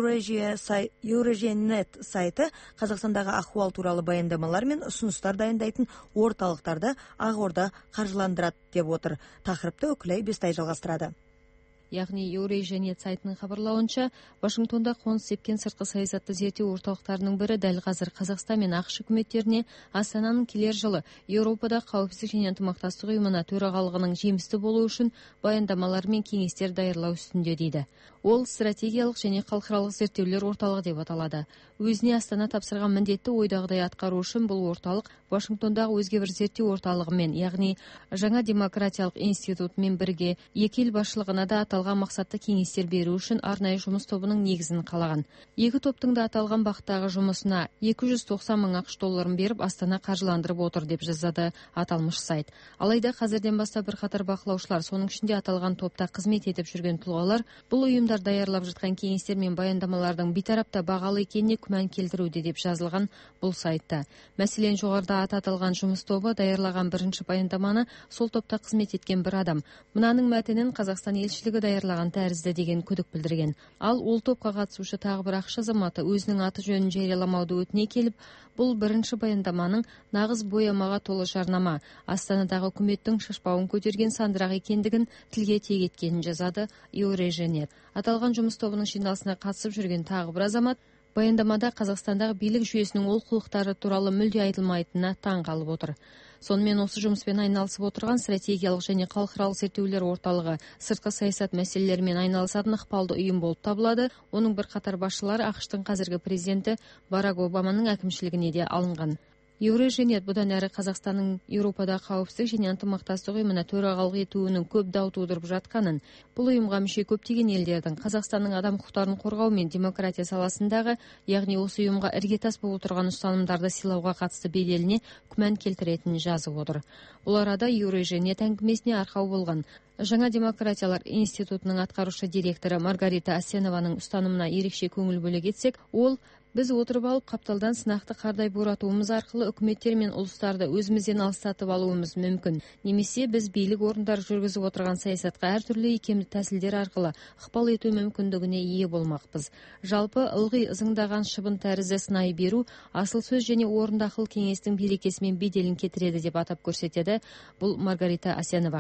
Eurasia.net сайты Қазақстандағы ахуал туралы баяндамалар мен ұсыныстар дайындайтын орталықтарды Ақорда қаржыландырады деп отыр. Тақырыпты Үкілай Бестай жалғастырады. Яғни Eurasia.net сайтының хабарлауынша, Вашингтонда қоныс тепкен сыртқы саясатты зерттеу орталықтарының бірі дәл қазір Қазақстан мен ақш үкіметтеріне Астананың келер жылы Еуропада қауіпсіздік және ынтымақтастық ұйымына төрағалығының жемісті болу үшін баяндамалар мен кеңестер даярлау үстінде дейді. Ол стратегиялық және халықаралық зерттеулер орталығы деп аталады. Өзіне Астана тапсырған міндетті ойдағыдай атқару үшін бұл орталық Вашингтондағы өзге бір зерттеу орталығымен, яғни жаңа демократиялық институтымен бірге екі ел басшылығына да аталған мақсатты кеңестер беру үшін арнайы жұмыс тобының негізін қалаған. Екі топтың да аталған бағыттағы жұмысына 290 мың ақш долларын беріп Астана қаржыландырып отыр деп жазады аталмыш сайт. Алайда қазірден бастап бірқатар бақылаушылар, соның ішінде аталған топта қызмет етіп жүрген тұлғалар, бұл ұйымдар даярлап жатқан кеңестер мен баяндамалардың бейтарапта бағалы екеніне күмән келтіруде деп жазылған бұл сайтта. Мәселен, жоғарыда аталған жұмыс тобы даярлаған бірінші баяндаманы сол топта қызмет еткен бір адам мынаның мәтінін Қазақстан елшілігі даярлаған тәрізді деген күдік білдірген. Ал ол топқа қатысушы тағы бір ақш азаматы өзінің аты жөнін жарияламауды өтіне келіп, бұл бірінші баяндаманың нағыз боямаға толы жарнама, Астанадағы үкіметтің шашбауын көтерген сандырақ екендігін тілге тиек еткенін жазады Eurasia.net. Аталған жұмыс тобының жиналысына қатысып жүрген тағы бір азамат баяндамада Қазақстандағы билік жүйесінің олқылықтары туралы мүлде айтылмайтынына таң қалып отыр. Сонымен осы жұмыспен айналысып отырған стратегиялық және халықаралық зерттеулер орталығы сыртқы саясат мәселелерімен айналысатын ықпалды ұйым болып табылады. Оның бірқатар басшылары ақш-тың қазіргі президенті Барак Обаманың әкімшілігіне де алынған. Eurasia.net бұдан әрі Қазақстанның Еуропада қауіпсіздік және ынтымақтастық ұйымына төрағалық етуінің көп дау тудырып жатқанын, бұл ұйымға мүше көптеген елдердің Қазақстанның адам құқықтарын қорғау мен демократия саласындағы, яғни осы ұйымға іргетас болып отырған ұстанымдарды сыйлауға қатысты беделіне күмән келтіретінін жазып отыр. Бұл арада Eurasia.net әңгімесіне арқау болған Жаңа демократиялар институтының атқарушы директоры Маргарита Асенованың ұстанымына ерекше көңіл бөле кетсек, ол біз отырып алып қапталдан сынақты қардай боратуымыз арқылы үкіметтер мен ұлыстарды өзімізден алыстатып алуымыз мүмкін. Немесе біз билік орындар жүргізіп отырған саясатқа әртүрлі икемді тәсілдер арқылы ықпал ету мүмкіндігіне ие болмақпыз. Жалпы ылғи ызыңдаған шыбын тәрізді сынай беру асыл сөз және орындақыл кеңестің берекесі мен беделін кетіреді деп атап көрсетеді бұл Маргарита Асенова.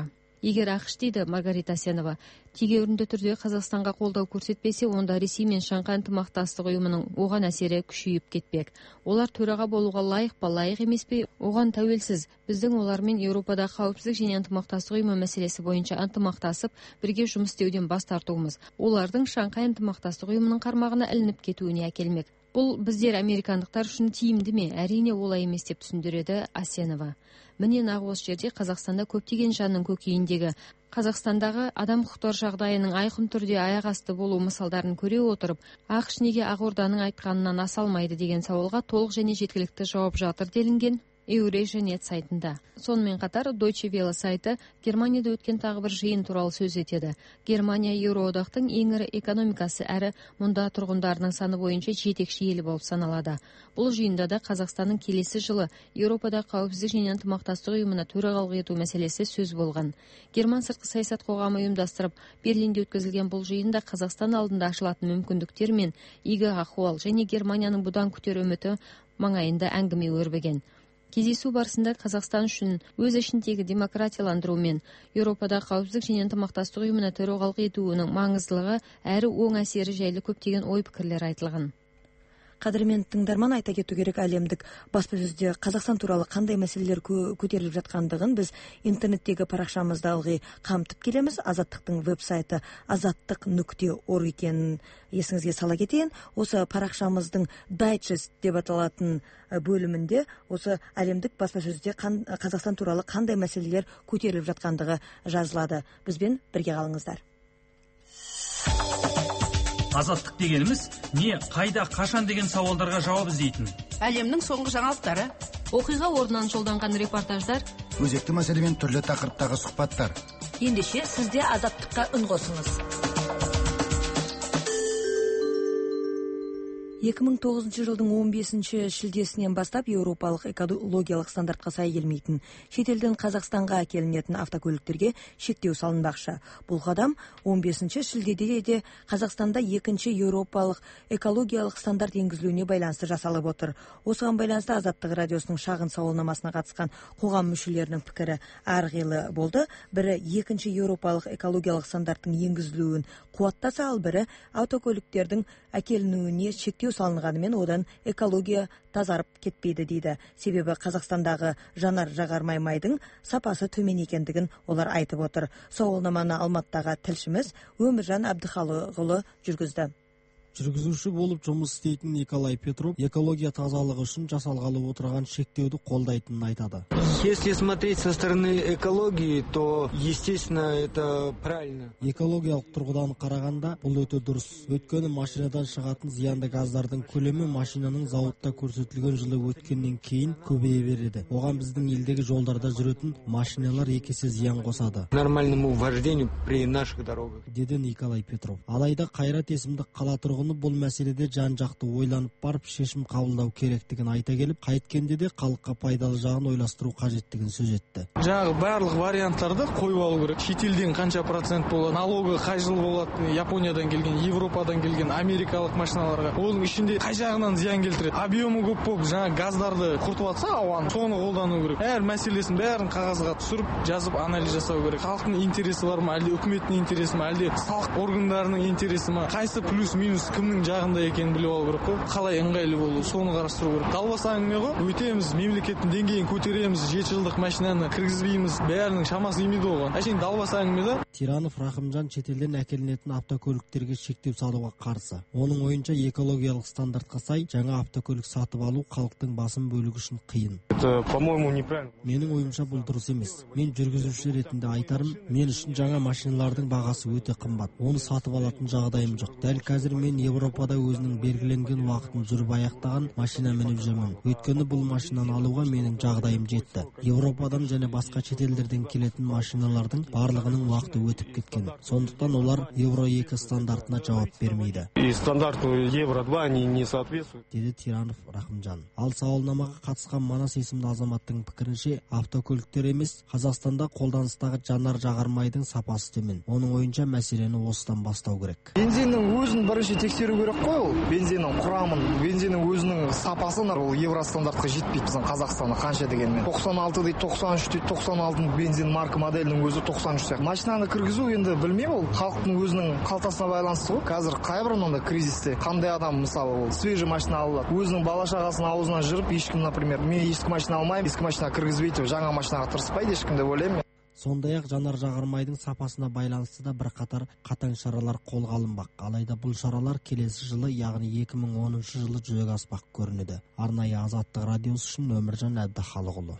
Егер ақш, дейді Маргарита Асенова, тегеурінді түрде Қазақстанға қолдау көрсетпесе, онда Ресей мен Шанхай ынтымақтастық ұйымының оған әсері күшейіп кетпек. Олар төраға болуға лайық па, лайық емес пе, оған тәуелсіз. Біздің олармен Еуропада қауіпсіздік және ынтымақтастық ұйымы мәселесі бойынша ынтымақтасып, бірге жұмыс істеуден бас тартуымыз олардың Шанхай ынтымақтастық ұйымының қармағына ілініп кетуіне әкелмек. Бұл біздер американдықтар үшін тиімді ме? Әрине олай емес деп түсіндіреді Асенова. Міне нақ осы жерде Қазақстанда көптеген жанның көкейіндегі Қазақстандағы адам құқықтары жағдайының айқын түрде аяқ асты болу мысалдарын көре отырып, ақш неге Ақорданың айтқанынан аса алмайды деген сауалға толық және жеткілікті жауап жатыр делінген Eurasianet сайтында. Сонымен қатар Deutsche Welle сайты Германияда өткен тағы бір жиын туралы сөз етеді. Германия Еуроодақтың ең ірі экономикасы әрі мұнда тұрғындарының саны бойынша жетекші ел болып саналады. Бұл жиында да Қазақстанның келесі жылы Еуропада қауіпсіздік және ынтымақтастық ұйымына төрағалық ету мәселесі сөз болған. Герман сыртқы саясат қоғамы ұйымдастырып Берлинде өткізілген бұл жиында Қазақстан алдында ашылатын мүмкіндіктер мен игі ахуал және Германияның бұдан күтер үміті маңайында әңгіме өрбіген. Кездесу барысында Қазақстан үшін өз ішіндегі демократияландыру мен Еуропада қауіпсіздік және ынтымақтастық ұйымына төрағалық етуінің маңыздылығы әрі оң әсері жайлы көптеген ой-пікірлер айтылған. Қадірмен тыңдарман, айта кету керек, әлемдік баспасөзде Қазақстан туралы қандай мәселелер көтеріліп жатқандығын біз интернеттегі парақшамызда ылғи қамтып келеміз. Азаттықтың веб-сайты azаттық.org екенін есіңізге сала кетейін. Осы парақшамыздың дайджест деп аталатын бөлімінде осы әлемдік баспасөзде Қазақстан туралы қандай мәселелер көтеріліп жатқандығы жазылады. Бізбен бірге қалыңыздар. Азаттық дегеніміз не, қайда, қашан деген сауалдарға жауап іздейтін. Әлемнің соңғы жаңалықтары, оқиға орнынан жолданған репортаждар, өзекті мәселемен түрлі тақырыптағы сұхбаттар. Ендеше сізде азаттыққа үн қосыңыз. 2009 жылдың 15 шілдесінен бастап еуропалық экологиялық стандартқа сай келмейтін шетелден Қазақстанға әкелінетін автокөліктерге шектеу салынбақшы. Бұл қадам 15 шілдеде де Қазақстанда екінші еуропалық экологиялық стандарт енгізілуіне байланысты жасалып отыр. Осыған байланысты Азаттық радиосының шағын сауалнамасына қатысқан қоғам мүшелерінің пікірі әрқилы болды. Бірі екінші еуропалық экологиялық стандарттың енгізілуін қуаттаса, ал бірі автокөліктердің әкелінуіне шектеу салынғанымен одан экология тазарып кетпейді дейді. Себебі Қазақстандағы жанар жағармай майдың сапасы төмен екендігін олар айтып отыр. Сауалнаманы Алматыдағы тілшіміз Өміржан Әбдіхалықұлы жүргізді. Жүргізуші болып жұмыс істейтін Николай Петров экология тазалығы үшін жасалғалы отырған шектеуді қолдайтынын айтады. Если смотреть со стороны экологии, то, естественно, это правильно. Экологиялық тұрғыдан қарағанда бұл өте дұрыс. Өйткені машинадан шығатын зиянды газдардың көлемі машинаның зауытта көрсетілген жылы өткеннен кейін көбейе береді. Оған біздің елдегі жолдарда жүретін машиналар екі есе зиян қосады. Нормальному вождению при наших дорогах. Деді Николай Петров. Алайда Қайрат есімді қала тұрғыны бұл мәселеде жан-жақты ойланып барып шешім қабылдау керектігін айта келіп, қайткенде де халыққа пайдалы жағын ойластыру қажеттігін сөз етті. Жаңағы барлық варианттарды қойып алу керек. Шетелден қанша процент болады, налогы қай жыл болады, Япониядан келген, Европадан келген, америкалық машиналарға. Оның ішінде қай жағынан зиян келтіреді. Объемы көп болып, жаңағы газдарды құртып атса, ауаны соны қолдану керек. Әр мәселесін бәрін қағазға түсіріп, жазып анализ жасау керек. Халықтың интересі бар ма, әлде үкіметтің интересі ма, әлде салық органдарының интересі ма, қайсы плюс-минус кімнің жағында екенін біліп алу керек қой. Қалай ыңғайлы болу, соны қарастыру керек. Далбаса әңгіме ғой. Өтеміз, мемлекеттің деңгейін көтереміз, 7 жылдық машинаны кіргізбейміз, бәрінің шамасы келмейді оған. Әшейін далбаса әңгіме да. Тиранов Рахымжан шетелден әкелінетін автокөліктерге шектеу салуға қарсы. Оның ойынша экологиялық стандартқа сай жаңа автокөлік сатып алу халықтың басым бөлігі үшін қиын. Это, по-моему, неправильно. Менің ойымша бұл дұрыс емес. Мен жүргізуші ретінде айтарым, мен үшін жаңа машиналардың бағасы өте қымбат. Оны сатып алатын жағдайым жоқ. Дәл қазір мен Европада өзінің белгіленген уақытын жүріп аяқтаған машина мініп жүрмін. Өйткені бұл машинаны алуға менің жағдайым жетті. Европадан және басқа шетелдерден келетін машиналардың барлығының уақыты өтіп кеткен. Сондықтан олар Евро 2 стандартына жауап бермейді. И стандарту Евро 2 они не соответствуют. Деді Тиранов Рахымжан. Ал сауалнамаға қатысқан Манас есімді азаматтың пікірінше, автокөліктер емес, Қазақстанда қолданыстағы жанар жағармайдың сапасы төмен. Оның ойынша мәселені осыдан бастау керек. Бензиннің өзінің бірінші тексеру керек қой ол бензиннің құрамын, бензиннің өзінің сапасын ол евростандартқа жетпейді біздің Қазақстанда қанша дегенмен. 96 дейді, 93 дейді, 96 бензин марка моделінің өзі 93 сияқты. Машинаны кіргізу енді білмеймін, ол халықтың өзінің қалтасына байланысты ғой. Қазір қайбір мында кризисте қандай адам мысалы свежий машина алады, өзінің бала-шағасын аузынан жырып, ешкім, например, мен ескі машина алмаймын, ескі машина кіргізбейді, жаңа машинаға тырыспайды ешкім деп ойлаймын. Сондай-ақ жанар-жағармайдың сапасына байланысты да бірқатар қатаң шаралар қолға алынбақ. Алайда бұл шаралар келесі жылы, яғни 2010 жылы жүзеге аспақ көрінеді. Арнайы Азаттық радиосы үшін Өміржан Әбдіхалықұлы.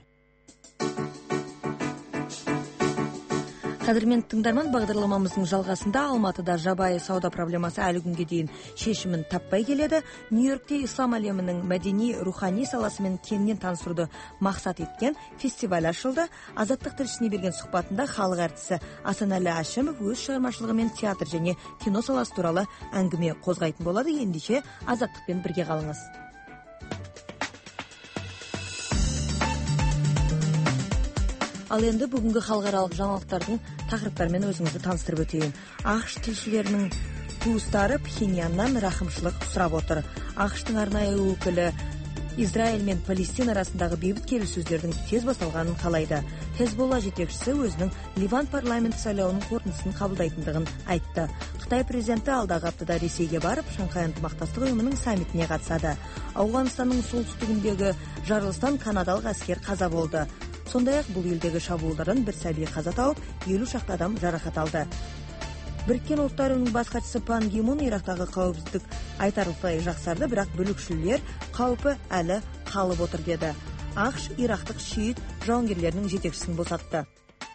Қадірмен тыңдарман, бағдарламамыздың жалғасында Алматыда жабайы сауда проблемасы әлі күнге дейін шешімін таппай келеді. Нью-Йоркте ислам әлемінің мәдени, рухани саласымен кеңінен таныстыруды мақсат еткен фестиваль ашылды. Азаттық тілшісіне берген сұхбатында халық әртісі Асанәлі Әшімов өз шығармашылығымен театр және кино саласы туралы әңгіме қозғайтын болады. Ендеше Азаттықпен бірге қалыңыз. Ал енді бүгінгі халықаралық жаңалықтардың тақырыптарымен өзіңізді таныстырып өтейін. ақш тілшілерінің туыстары Пхеньяннан рақымшылық сұрап отыр. ақштың арнайы өкілі Израиль мен Палестина арасындағы бейбіт келіссөздердің тез басталғанын қалайды. Хезболла жетекшісі өзінің Ливан парламенті сайлауының қорытындысын қабылдайтындығын айтты. Қытай президенті алдағы аптада Ресейге барып, Шанхай ынтымақтастық ұйымының саммитіне қатысады. Ауғанстанның солтүстігіндегі жарылыстан канадалық әскер қаза болды. Сондай-ақ бұл елдегі шабуылдардан бір сәби қаза тауып, 50 шақты адам жарақат алды. Біріккен ұлттар ұйымының бас хатшысы Пан Ги Мун Ирактағы қауіпсіздік айтарлықтай жақсарды, бірақ бүлікшілер қаупі әлі қалып отыр деді. ақш ирактық шиит жауынгерлерінің жетекшісін босатты.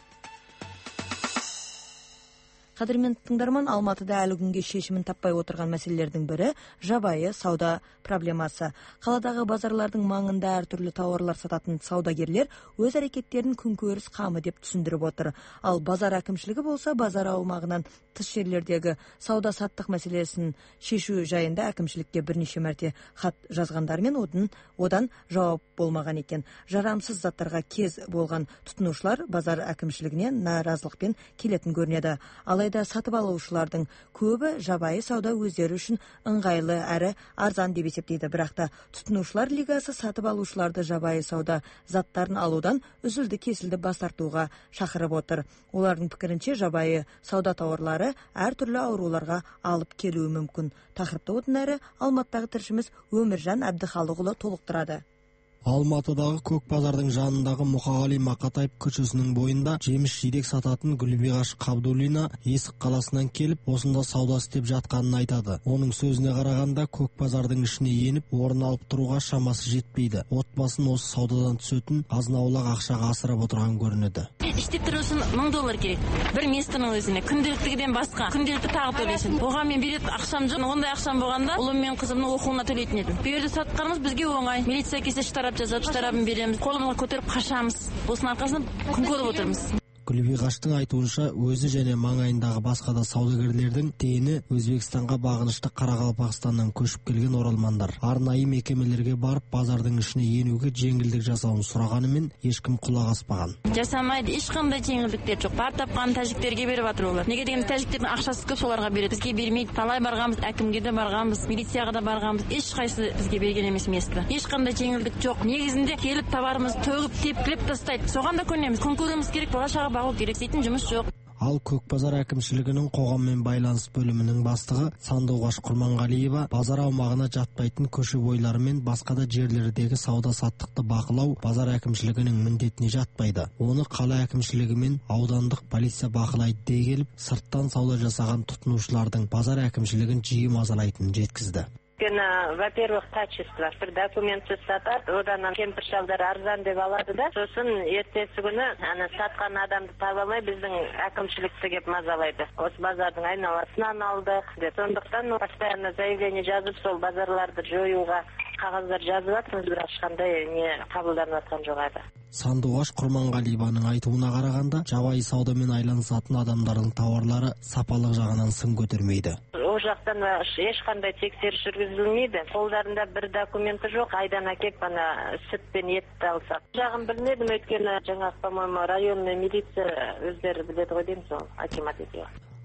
Қадірмен тыңдарман, Алматыда әлі күнге шешімін таппай отырған мәселелердің бірі жабайы сауда проблемасы. Қаладағы базарлардың маңында әртүрлі тауарлар сататын саудагерлер өз әрекеттерін күнкөріс қамы деп түсіндіріп отыр. Ал базар әкімшілігі болса, базар аумағынан тыс жерлердегі сауда-саттық мәселесін шешу жайында әкімшілікке бірнеше мәрте хат жазғандармен одан жауап болмаған екен. Жарамсыз заттарға кез болған тұтынушылар базар әкімшілігіне наразылықпен келетін көрінеді. Алайда сатып алушылардың көбі жабайы сауда өздері үшін ыңғайлы әрі арзан деп есептейді. Бірақ та тұтынушылар лигасы сатып алушыларды жабайы сауда заттарын алудан үзілді-кесілді бас тартуға шақырып отыр. Олардың пікірінше жабайы сауда тауарлары әртүрлі ауруларға алып келуі мүмкін. Тақырыпты одан әрі Алматыдағы тілшіміз Өміржан Әбдіхалықұлы толықтырады. Алматыдағы көк базардың жанындағы Мұқағали Мақатаев көшесінің бойында жеміс-жидек сататын Гүлбиғаш Қабдулина Есік қаласынан келіп, осында сауда істеп жатқанын айтады. Оның сөзіне қарағанда, көк базардың ішіне еніп, орын алып тұруға шамасы жетпейді. Отбасын осы саудадан түсетін азын-аулақ ақшаға асырап отырған көрінеді. Іштеп тұру үшін $1000 керек. Бір местінің өзіне. Күнделіктігіден басқа. Күнделікті тағы төлейсің. Оған мен беретін ақшам жоқ. Ондай ақшам болғанда, ұлым мен қызымның оқуына төлейтін едім. Bu yerде сатқанымыз бізге оңай. Милиция келсе штраф жазып, штрафын береміз. Қолымызға көтеріп қашамыз. Осының арқасында күн көріп отырмыз. Гүлбиғаштың айтуынша, өзі және маңайындағы басқа да саудагерлердің дені Өзбекстанға бағынышты Қарақалпақстаннан көшіп келген оралмандар. Арнайы мекемелерге барып, базардың ішіне енуге жеңілдік жасауын сұрағанымен ешкім құлақ аспаған. Жасамайды, ешқандай жеңілдіктер жоқ. Бар тапқан тәжіктерге беріп жатыр олар. Неге деген тәжіктердің ақшасы көп, соларға береді. Бізге бермейді. Талай барғанбыз, әкімге де барғанбыз, милицияға да барғанбыз. Ешқайсы бізге берген емес месті. Ешқандай жеңілдік жоқ. Негізінде келіп товарымызды төгіп, тепкілеп тастайды. Соған да көнеміз. Күн көруіміз керек, бала-шаға бағу керек дейтін жұмыс жоқ. Ал Көкбазар әкімшілігінің қоғаммен байланыс бөлімінің бастығы Сандуғаш Құрманғалиева базар аумағына жатпайтын көше бойлары мен басқа да жерлердегі сауда-саттықты бақылау базар әкімшілігінің міндетіне жатпайды. Оны қала әкімшілігі мен аудандық полиция бақылайды дей келіп, сырттан сауда жасаған тұтынушылардың базар әкімшілігін жиі мазалайтынын жеткізді. Во-первых, качество. Бір документсіз сатады, одан кемпір шалдар арзан деп алады да, сосын ертесі күні сатқан адамды таба алмай біздің әкімшілікті кеп мазалайды. Осы базардың айналасынан алдық. Сондықтан постоянно заявление жазып, сол базарларды жоюға қағаздар жазып жатырмыз, бірақ ешқандай не қабылданып жатқан жоқ әлі. Сандуғаш Құрманғалиеваның айтуына қарағанда, жабайы саудамен айланысатын адамдардың тауарлары сапалық жағынан сын көтермейді. Ол жақтан ешқандай тексеріс жүргізілмейді. Қолдарында бір документі жоқ, айдан әкеп сүт пен етті алсақ. Жағын білмедім, өйткені жаңағы, по-моему, районный милиция өздері біледі ғой деймін, сол акимат етеді.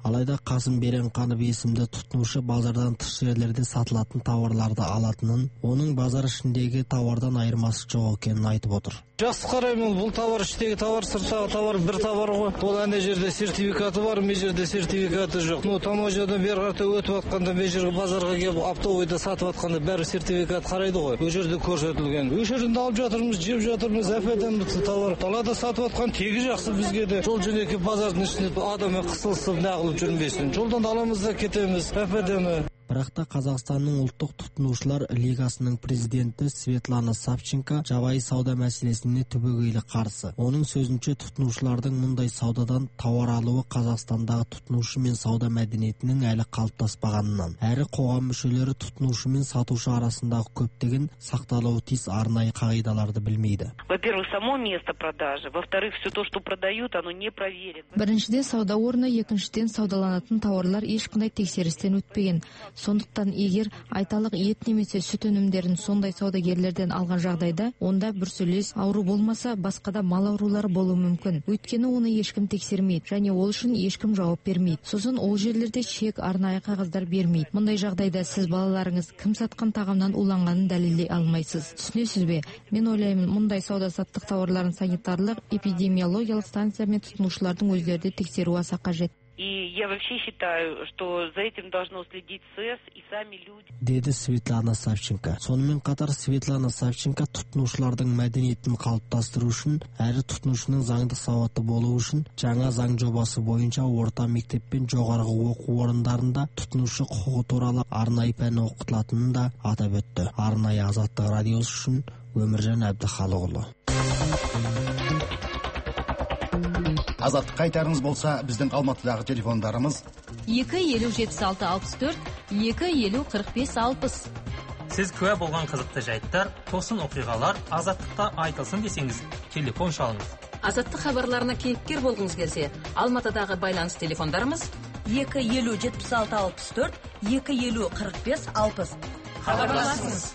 Алайда Қасым Беренқанов есімді тұтынушы базардан тыс жерлерде сатылатын тауарларды алатынын, оның базар ішіндегі тауардан айырмасы жоқ екенін айтып отыр. Жақсы қараймын, бұл товар іштегі товар, сырттағы товар бір товар ғой. Ол ана жерде сертификаты бар, мен жерде сертификаты жоқ. Таможнядан бері қарата өтіп жатқанда, мен жерге базарға келіп автовойда сатып жатқанда бәрі сертификат қарайды ғой. Ол жерде көрсетілген. Ол жерде алып жатырмыз, жеп жатырмыз, әпедеміз товар. Далада сатып жатқан тегі жақсы бізге де. Жол жөнекей базардың ішінде адам қысылысып нағылып жүрмесін. Жолдан аламыз да кетеміз, әпедемі. Бірақ та Қазақстанның ұлттық тұтынушылар лигасының президенті Светлана Савченко жабайы сауда мәселесіне түбегейлі қарсы. Оның сөзінше тұтынушылардың мұндай саудадан тауар алуы Қазақстандағы тұтынушы мен сауда мәдениетінің әлі қалыптаспағанынан, әрі қоғам мүшелері тұтынушы мен сатушы арасындағы көптеген сақталуы тиіс арнайы қағидаларды білмейді. Во-первых, само место продажи, во-вторых, все то, что продают, оно не проверено. Біріншіден сауда орны, екіншіден саудаланатын тауарлар ешқандай тексерістен өтпеген. Сондықтан егер айталық ет немесе сүт өнімдерін сондай саудагерлерден алған жағдайда, онда бүрселес ауру болмаса, басқада мал аурулары болуы мүмкін. Өйткені оны ешкім тексермейді, және ол үшін ешкім жауап бермейді. Сосын ол жерлерде чек, арнайы қағаздар бермейді. Мұндай жағдайда сіз балаларыңыз кім сатқан тағамнан уланғанын дәлелдей алмайсыз. Түсінесіз бе? Мен ойлаймын, мұндай сауда-саттық тауарларын санитарлық, эпидемиологиялық станция мен тұтынушылардың өздері тексеруі аса қажет. И я вообще считаю, что за этим должно следить СЭС и сами люди. Деді Светлана Савченко. Сонымен қатар Светлана Савченко тұтынушылардың мәдениетін қалыптастыру үшін, әрі тұтынушының заңды сауатты болу үшін жаңа заң жобасы бойынша орта мектеп пен жоғарғы оқу орындарында тұтынушы құқығы туралы арнайы пән оқытылатынын да атап өтті. Арнайы Азаттық радиосы үшін Өміржан Әбдіхалықұлы. Азаттық айтарыңыз болса, біздің Алматыдағы телефондарымыз 2-50-76-64, 2-50-45-60. Сіз куә болған қызықты жайттар, тосын оқиғалар Азаттықта айтылсын десеңіз, телефон шалыңыз. Азаттық хабарларына кейіпкер болғыңыз келсе, Алматыдағы байланыс телефондарымыз 2-50-76-64, 2-50-45-60. Хабарласыңыз.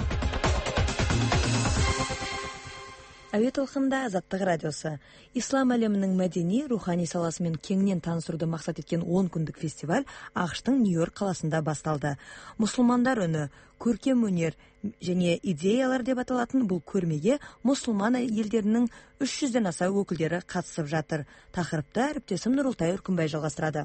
Әуе толқында Азаттық радиосы. Ислам әлемінің мәдени, рухани саласымен кеңінен таныстыруды мақсат еткен 10 күндік фестиваль ақштың Нью-Йорк қаласында басталды. Мұсылмандар үні, көркем өнер және идеялар деп аталатын бұл көрмеге мұсылман елдерінің 300-ден аса өкілдері қатысып жатыр. Тақырыпты әріптесім Нұрылтай Үркімбай жалғастырады.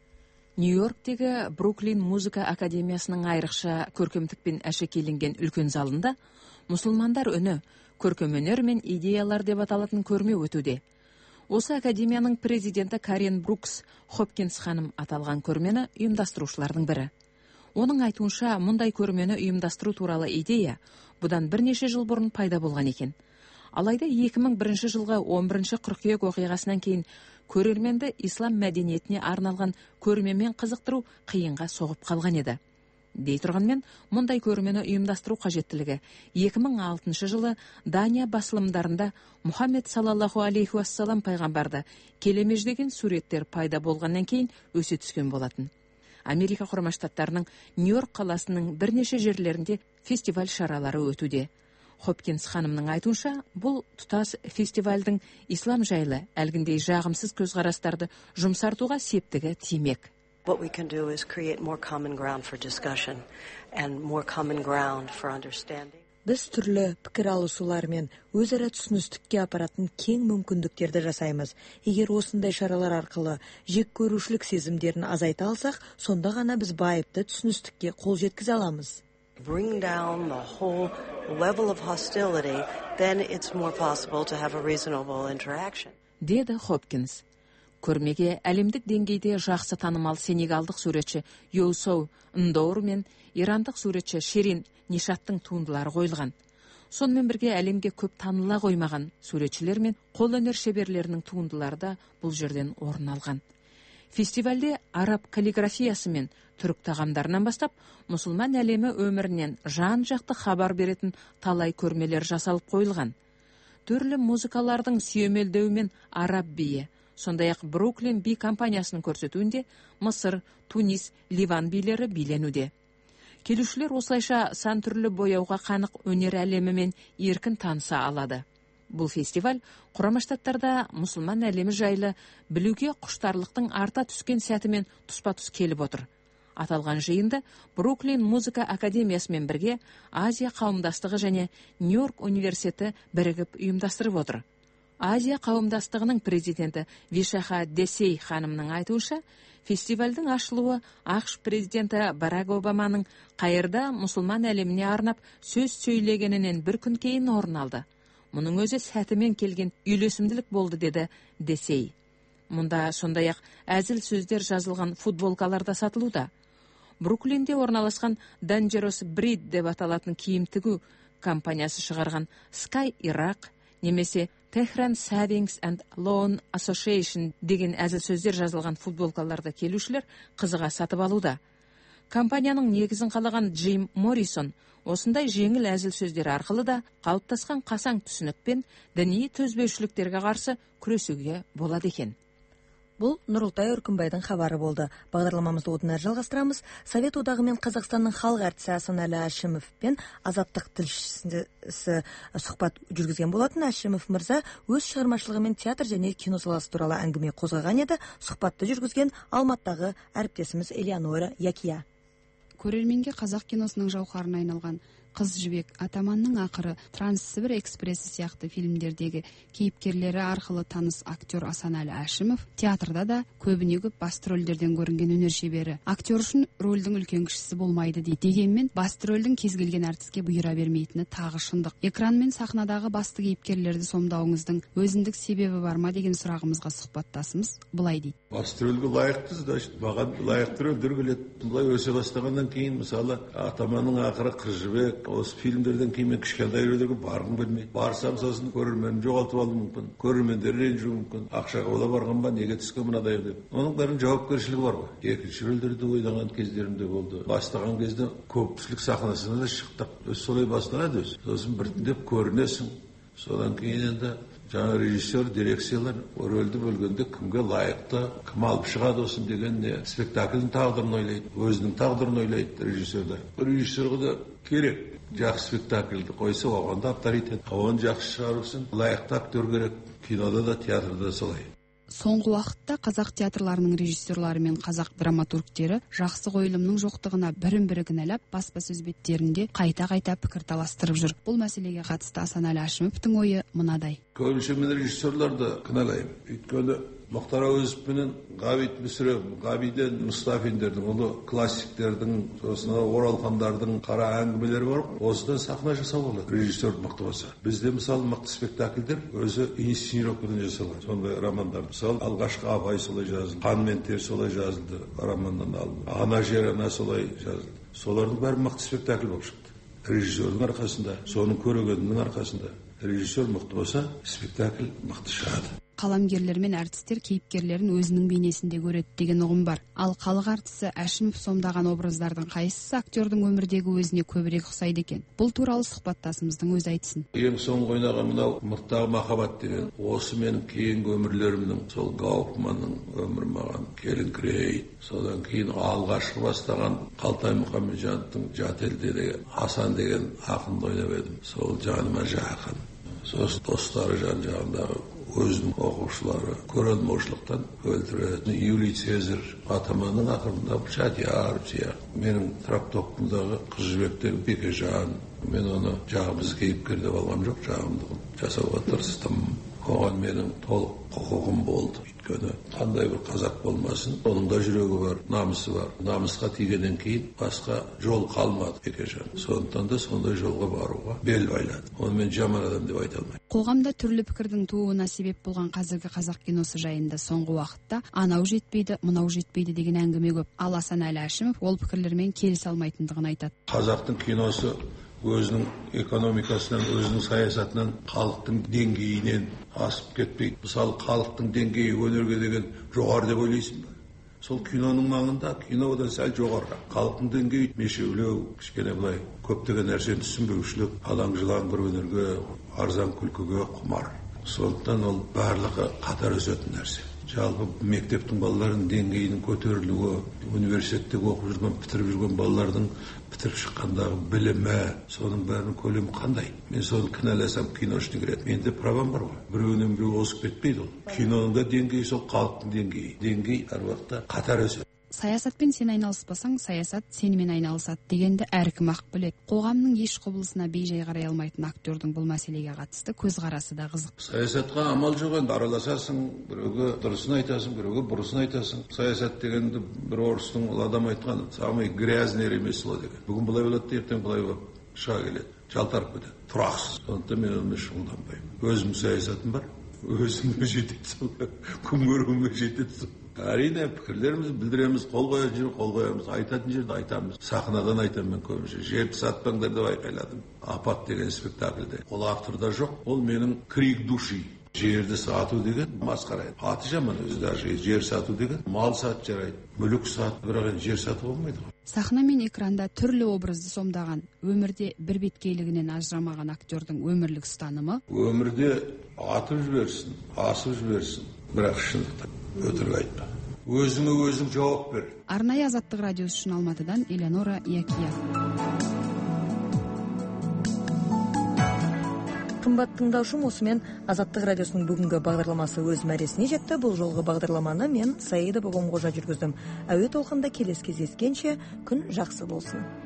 Нью-Йорктегі Бруклин музыка академиясының айрықша көркемдікпен әшекейленген үлкен залында мұсылмандар үні, көркем өнер мен идеялар деп аталатын көрме өтуде. Осы академияның президенті Карен Брукс Хопкинс ханым аталған көрмені ұйымдастырушылардың бірі. Оның айтуынша, мұндай көрмені ұйымдастыру туралы идея бұдан бірнеше жыл бұрын пайда болған екен. Алайда 2001 жылғы 11 қыркүйек оқиғасынан кейін көрерменді ислам мәдениетіне арналған көрмемен қызықтыру қиынға соғып қалған еді. Дей тұрғанмен, мұндай көрмені ұйымдастыру қажеттілігі 2006 жылы Дания басылымдарында Мұхаммед саллаллаху алейхи уассалам пайғамбарды келемеждеген суреттер пайда болғаннан кейін өсе түскен болатын. Америка Құрама Штаттарының Нью-Йорк қаласының бірнеше жерлерінде фестиваль шаралары өтуде. Хопкинс ханымның айтуынша, бұл тұтас фестивальдің ислам жайлы әлгіндей жағымсыз көзқарастарды жұмсартуға септігі тимек. What we can do is create more common ground for discussion and more common ground for understanding. Біз түрлі пікір алысулар мен өзара түсіністікке апаратын кең мүмкіндіктерді жасаймыз. Егер осындай шаралар арқылы жек көрушілік сезімдерін азайта алсақ, сонда ғана біз байыпты түсіністікке қол жеткізе аламыз. Bring down the whole level of hostility, then it's more possible to have a reasonable interaction. Деді Хопкинс. Көрмеге әлемдік деңгейде жақсы танымал сенегалдық суретші Юсоу Ндоур мен ирандық суретші Шерин Нишаттың туындылары қойылған. Сонымен бірге әлемге көп таныла қоймаған суретшілер мен қолөнер шеберлерінің туындылары да бұл жерден орын алған. Фестивальде араб каллиграфиясы мен түрік тағамдарынан бастап, мұсылман әлемі өмірінен жан-жақты хабар беретін талай көрмелер жасалып қойылған. Түрлі музыкалардың сүйемелдеуімен араб биі, сондай-ақ Бруклин би компаниясының көрсетуінде Мысыр, Тунис, Ливан билері биленуде. Келушілер осылайша сан түрлі бояуға қанық өнер әлемімен еркін таныса алады. Бұл фестиваль Құрама Штаттарда мұсылман әлемі жайлы білуге құштарлықтың арта түскен сәтімен тұспа-тұс келіп отыр. Аталған жиынды Бруклин музыка академиясымен бірге Азия қауымдастығы және Нью-Йорк университеті бірігіп ұйымдастырып отыр. Азия қауымдастығының президенті Вишаха Десей ханымның айтуынша, фестивальдің ашылуы ақш президенті Барак Обаманың қайырда мұсылман әлеміне арнап сөз сөйлегенінен бір күн кейін орын алды. Мұның өзі сәтімен келген үйлесімділік болды, деді Десей. Мұнда сондай-ақ әзіл сөздер жазылған футболкалар да сатылуда. Бруклинде орналасқан Dangerous Breed деп аталатын киім тігу компаниясы шығарған Sky Iraq немесе Tehran Savings and Loan Association деген әзіл сөздер жазылған футболкаларды келушілер қызыға сатып алуда. Компанияның негізін қалаған Джим Моррисон осындай жеңіл әзіл сөздер арқылы да қалыптасқан қасаң түсінікпен діни төзбеушіліктерге қарсы күресуге болады екен. Бұл Нұрылтай Өркімбайдың хабары болды. Бағдарламамызды одан әрі жалғастырамыз. Совет одағы мен Қазақстанның халық әртісі Асанәлі Әшімов пен Азаттық тілшісі сұхбат жүргізген болатын. Әшімов мырза өз шығармашылығы мен театр және кино саласы туралы әңгіме қозғаған еді. Сұхбатты жүргізген Алматтағы әріптесіміз Элеонора Якия. Көрерменге қазақ киносының жауһарына айналған Қыз жібек, Атаманның ақыры, Транссібір экспресі сияқты фильмдердегі кейіпкерлері арқылы таныс актер Асанәлі Әшімов театрда да көбіне көп басты рөлдерден көрінген өнер шебері. Актер үшін рөлдің үлкен кішісі болмайды дейді. Дегенмен басты рөлдің кез келген әртіске бұйыра бермейтіні тағы шындық. Экран мен сахнадағы басты кейіпкерлерді сомдауыңыздың өзіндік себебі бар ма деген сұрағымызға сұхбаттасымыз былай дейді. Басты рөлге лайықты, значит, маған лайықты рөлдер келеді. Бұлай өсе бастағаннан кейін, мысалы, Атаманның ақыры, Қыз жібек, осы фильмдерден кейін мен кішкентай рөлдерге барғым келмейді. Барсам сосын көрерменін жоғалтып алуым мүмкін, көрермендер ренжуі мүмкін, ақшаға бола барған ба, неге түскен мынадай деп. Оның бәрінің жауапкершілігі бар ғой. Екінші рөлдерді ойлаған кездерімде болды. Бастаған кезде көпшілік сахнасына да шықтық. Солай басталады өзі. Сосын біртіндеп көрінесің. Содан кейін енді жаңа режиссер, дирекциялар рөлді бөлгенде кімге лайықты, кім алып шығады осын деген не спектакльдің тағдырын ойлайды, өзінің тағдырын ойлайды режиссерлар. Режиссерға да керек жақсы спектакльді қойса, оған да авторитет. Оны жақсы шығару үшін лайықты актер керек. Кинода да, театрда да солай. Соңғы уақытта қазақ театрларының режиссерлары мен қазақ драматургтері жақсы қойылымның жоқтығына бірін-бірі кінәлап баспасөз беттерінде қайта-қайта пікір таластырып жүр. Бұл мәселеге қатысты Асанәлі Әшімовтың ойы мынадай. Көбінше мен режиссерларды кінәлаймын. Өйткені Мұхтар Әуезов пенен Ғабит Мүсірепов, Ғабиден Мұстафиндердің, оны классиктердің, сосын Оралхандардың қара әңгімелері бар. Осыдан сахна жасау болады. Режиссер мықты болса. Бізде мысалы мықты спектакльдер өзі инсценировкадан жасалады. Сондай романдар. Мысалы алғашқы Абай солай жазылды, Қан мен тер солай жазылды, романнан алынды. Ана жер ана солай жазылды. Солардың бәрі мықты спектакль болып шықты. Режиссердің арқасында, соның көрегенінің арқасында. Режиссер мықты болса, спектакль мықты шығады. Қаламгерлер мен әртістер кейіпкерлерін өзінің бейнесінде көреді деген ұғым бар. Ал халық әртісі Әшімов сомдаған образдардың қайсысы актердің өмірдегі өзіне көбірек ұқсайды екен? Бұл туралы сұхбаттасымыздың өзі айтсын. Ең соңғы ойнаған мынау Мырттағы махаббат деген, осы менің кейінгі өмірлерімнің, сол Гауфманның өмірі маған келіңкірейді. Содан кейін алғашқы бастаған Қалтай Мұхамеджановтың Жат елде Асан деген ақынды ойнап едім. Сол жаныма жақын. Сосын достары жан-жағындағы өзінің оқушылары көрелмеушіліктен өлтіреді. Юлий Цезарь, Атаманның ақырында Шадияр сияқты. Менің Трактовкымдағы Қыз жібектегі Бекежан. Мен оны жағымыз кейіпкер деп алғам жоқ, жағымды жасауға тырыстым. Оған менің толық құқығым болды. Өйткені қандай бір қазақ болмасын, оның да жүрегі бар, намысы бар. Намысқа тигеннен кейін басқа жол қалмады Бекежан. Сондықтан да сондай жолға баруға бел байлады. Оны мен жаман адам деп айта алмаймын. Қоғамда түрлі пікірдің тууына себеп болған қазіргі қазақ киносы жайында соңғы уақытта анау жетпейді, мынау жетпейді деген әңгіме көп. Ал Асанәлі Әшімов ол пікірлермен келісе алмайтындығын айтады. Қазақтың киносы өзінің экономикасынан, өзінің саясатынан, халықтың деңгейінен асып кетпейді. Мысалы, халықтың деңгейі өнерге деген жоғары деп ойлайсың ба? Сол киноның маңында, кинодан сәл жоғары. Халықтың деңгейі мешеулеу, кішкене былай көптеген нәрсені түсінбеушілік, алаң-жылаң бір өнерге, арзан күлкіге құмар. Сондықтан ол барлығы қатар өсетін нәрсе. жалпы мектептің балаларының деңгейінің көтерілуі, университетте оқып жүрген, бітіріп жүрген балалардың бітіріп шыққандағы білімі, соның бәрінің көлемі қандай? Мен соны кінәласам, киношник ретінде менде правам бар ғой. Біреуінен біреу озып кетпейді ол. Киноның да деңгейі сол халықтың деңгейі. Деңгей әр уақытта қатар өседі. Саясатпен сен айналыспасаң, саясат сенімен айналысады дегенді әркім ақ біледі. Қоғамның еш құбылысына бейжай қарай алмайтын актердің бұл мәселеге қатысты көзқарасы да қызық. Саясатқа амал жоқ енді, араласасың, біреуге дұрысын айтасың, біреуге бұрысын айтасың. Саясат дегенді бір орыстың адам айтқан, самый грязный ремесло деген. Бүгін былай болады, ертең былай болып шыға келеді, жалтарып кетеді, тұрақсыз. Сондықтан мен онымен шұғылданбаймын. Өзімнің саясатым бар, өзіме жетеді, күн көруіме жетеді. Әрине пікірлерімізді білдіреміз, қол қоятын жерде қол қоямыз, айтатын жерде айтамыз. Сахнадан айтамын мен көбінше. Жерді сатпаңдар деп айқайладым. Апат деген спектакльде. Ол авторда жоқ, ол менің крик души. Жерді сату деген масқара. Аты жаман өзі, даже жер сату деген. Мал сат жарайды, мүлік сат, бірақ жер сату болмайды ғой. Сахна мен экранда түрлі образды сомдаған, өмірде бір беткейлігінен ажырамаған актердің өмірлік ұстанымы. Өмірде атып жіберсін, асып жіберсін, бірақ шындықта өтірік айтпа. Өзіңе өзің жауап бер. Арнайы Азаттық радиосы үшін Алматыдан Элеонора Якия. Қымбат тыңдаушым, осымен Азаттық радиосының бүгінгі бағдарламасы өз мәресіне жетті. Бұл жолғы бағдарламаны мен Саида Богомғожа жүргіздім. Әуе толқында келесі кездескенше күн жақсы болсын.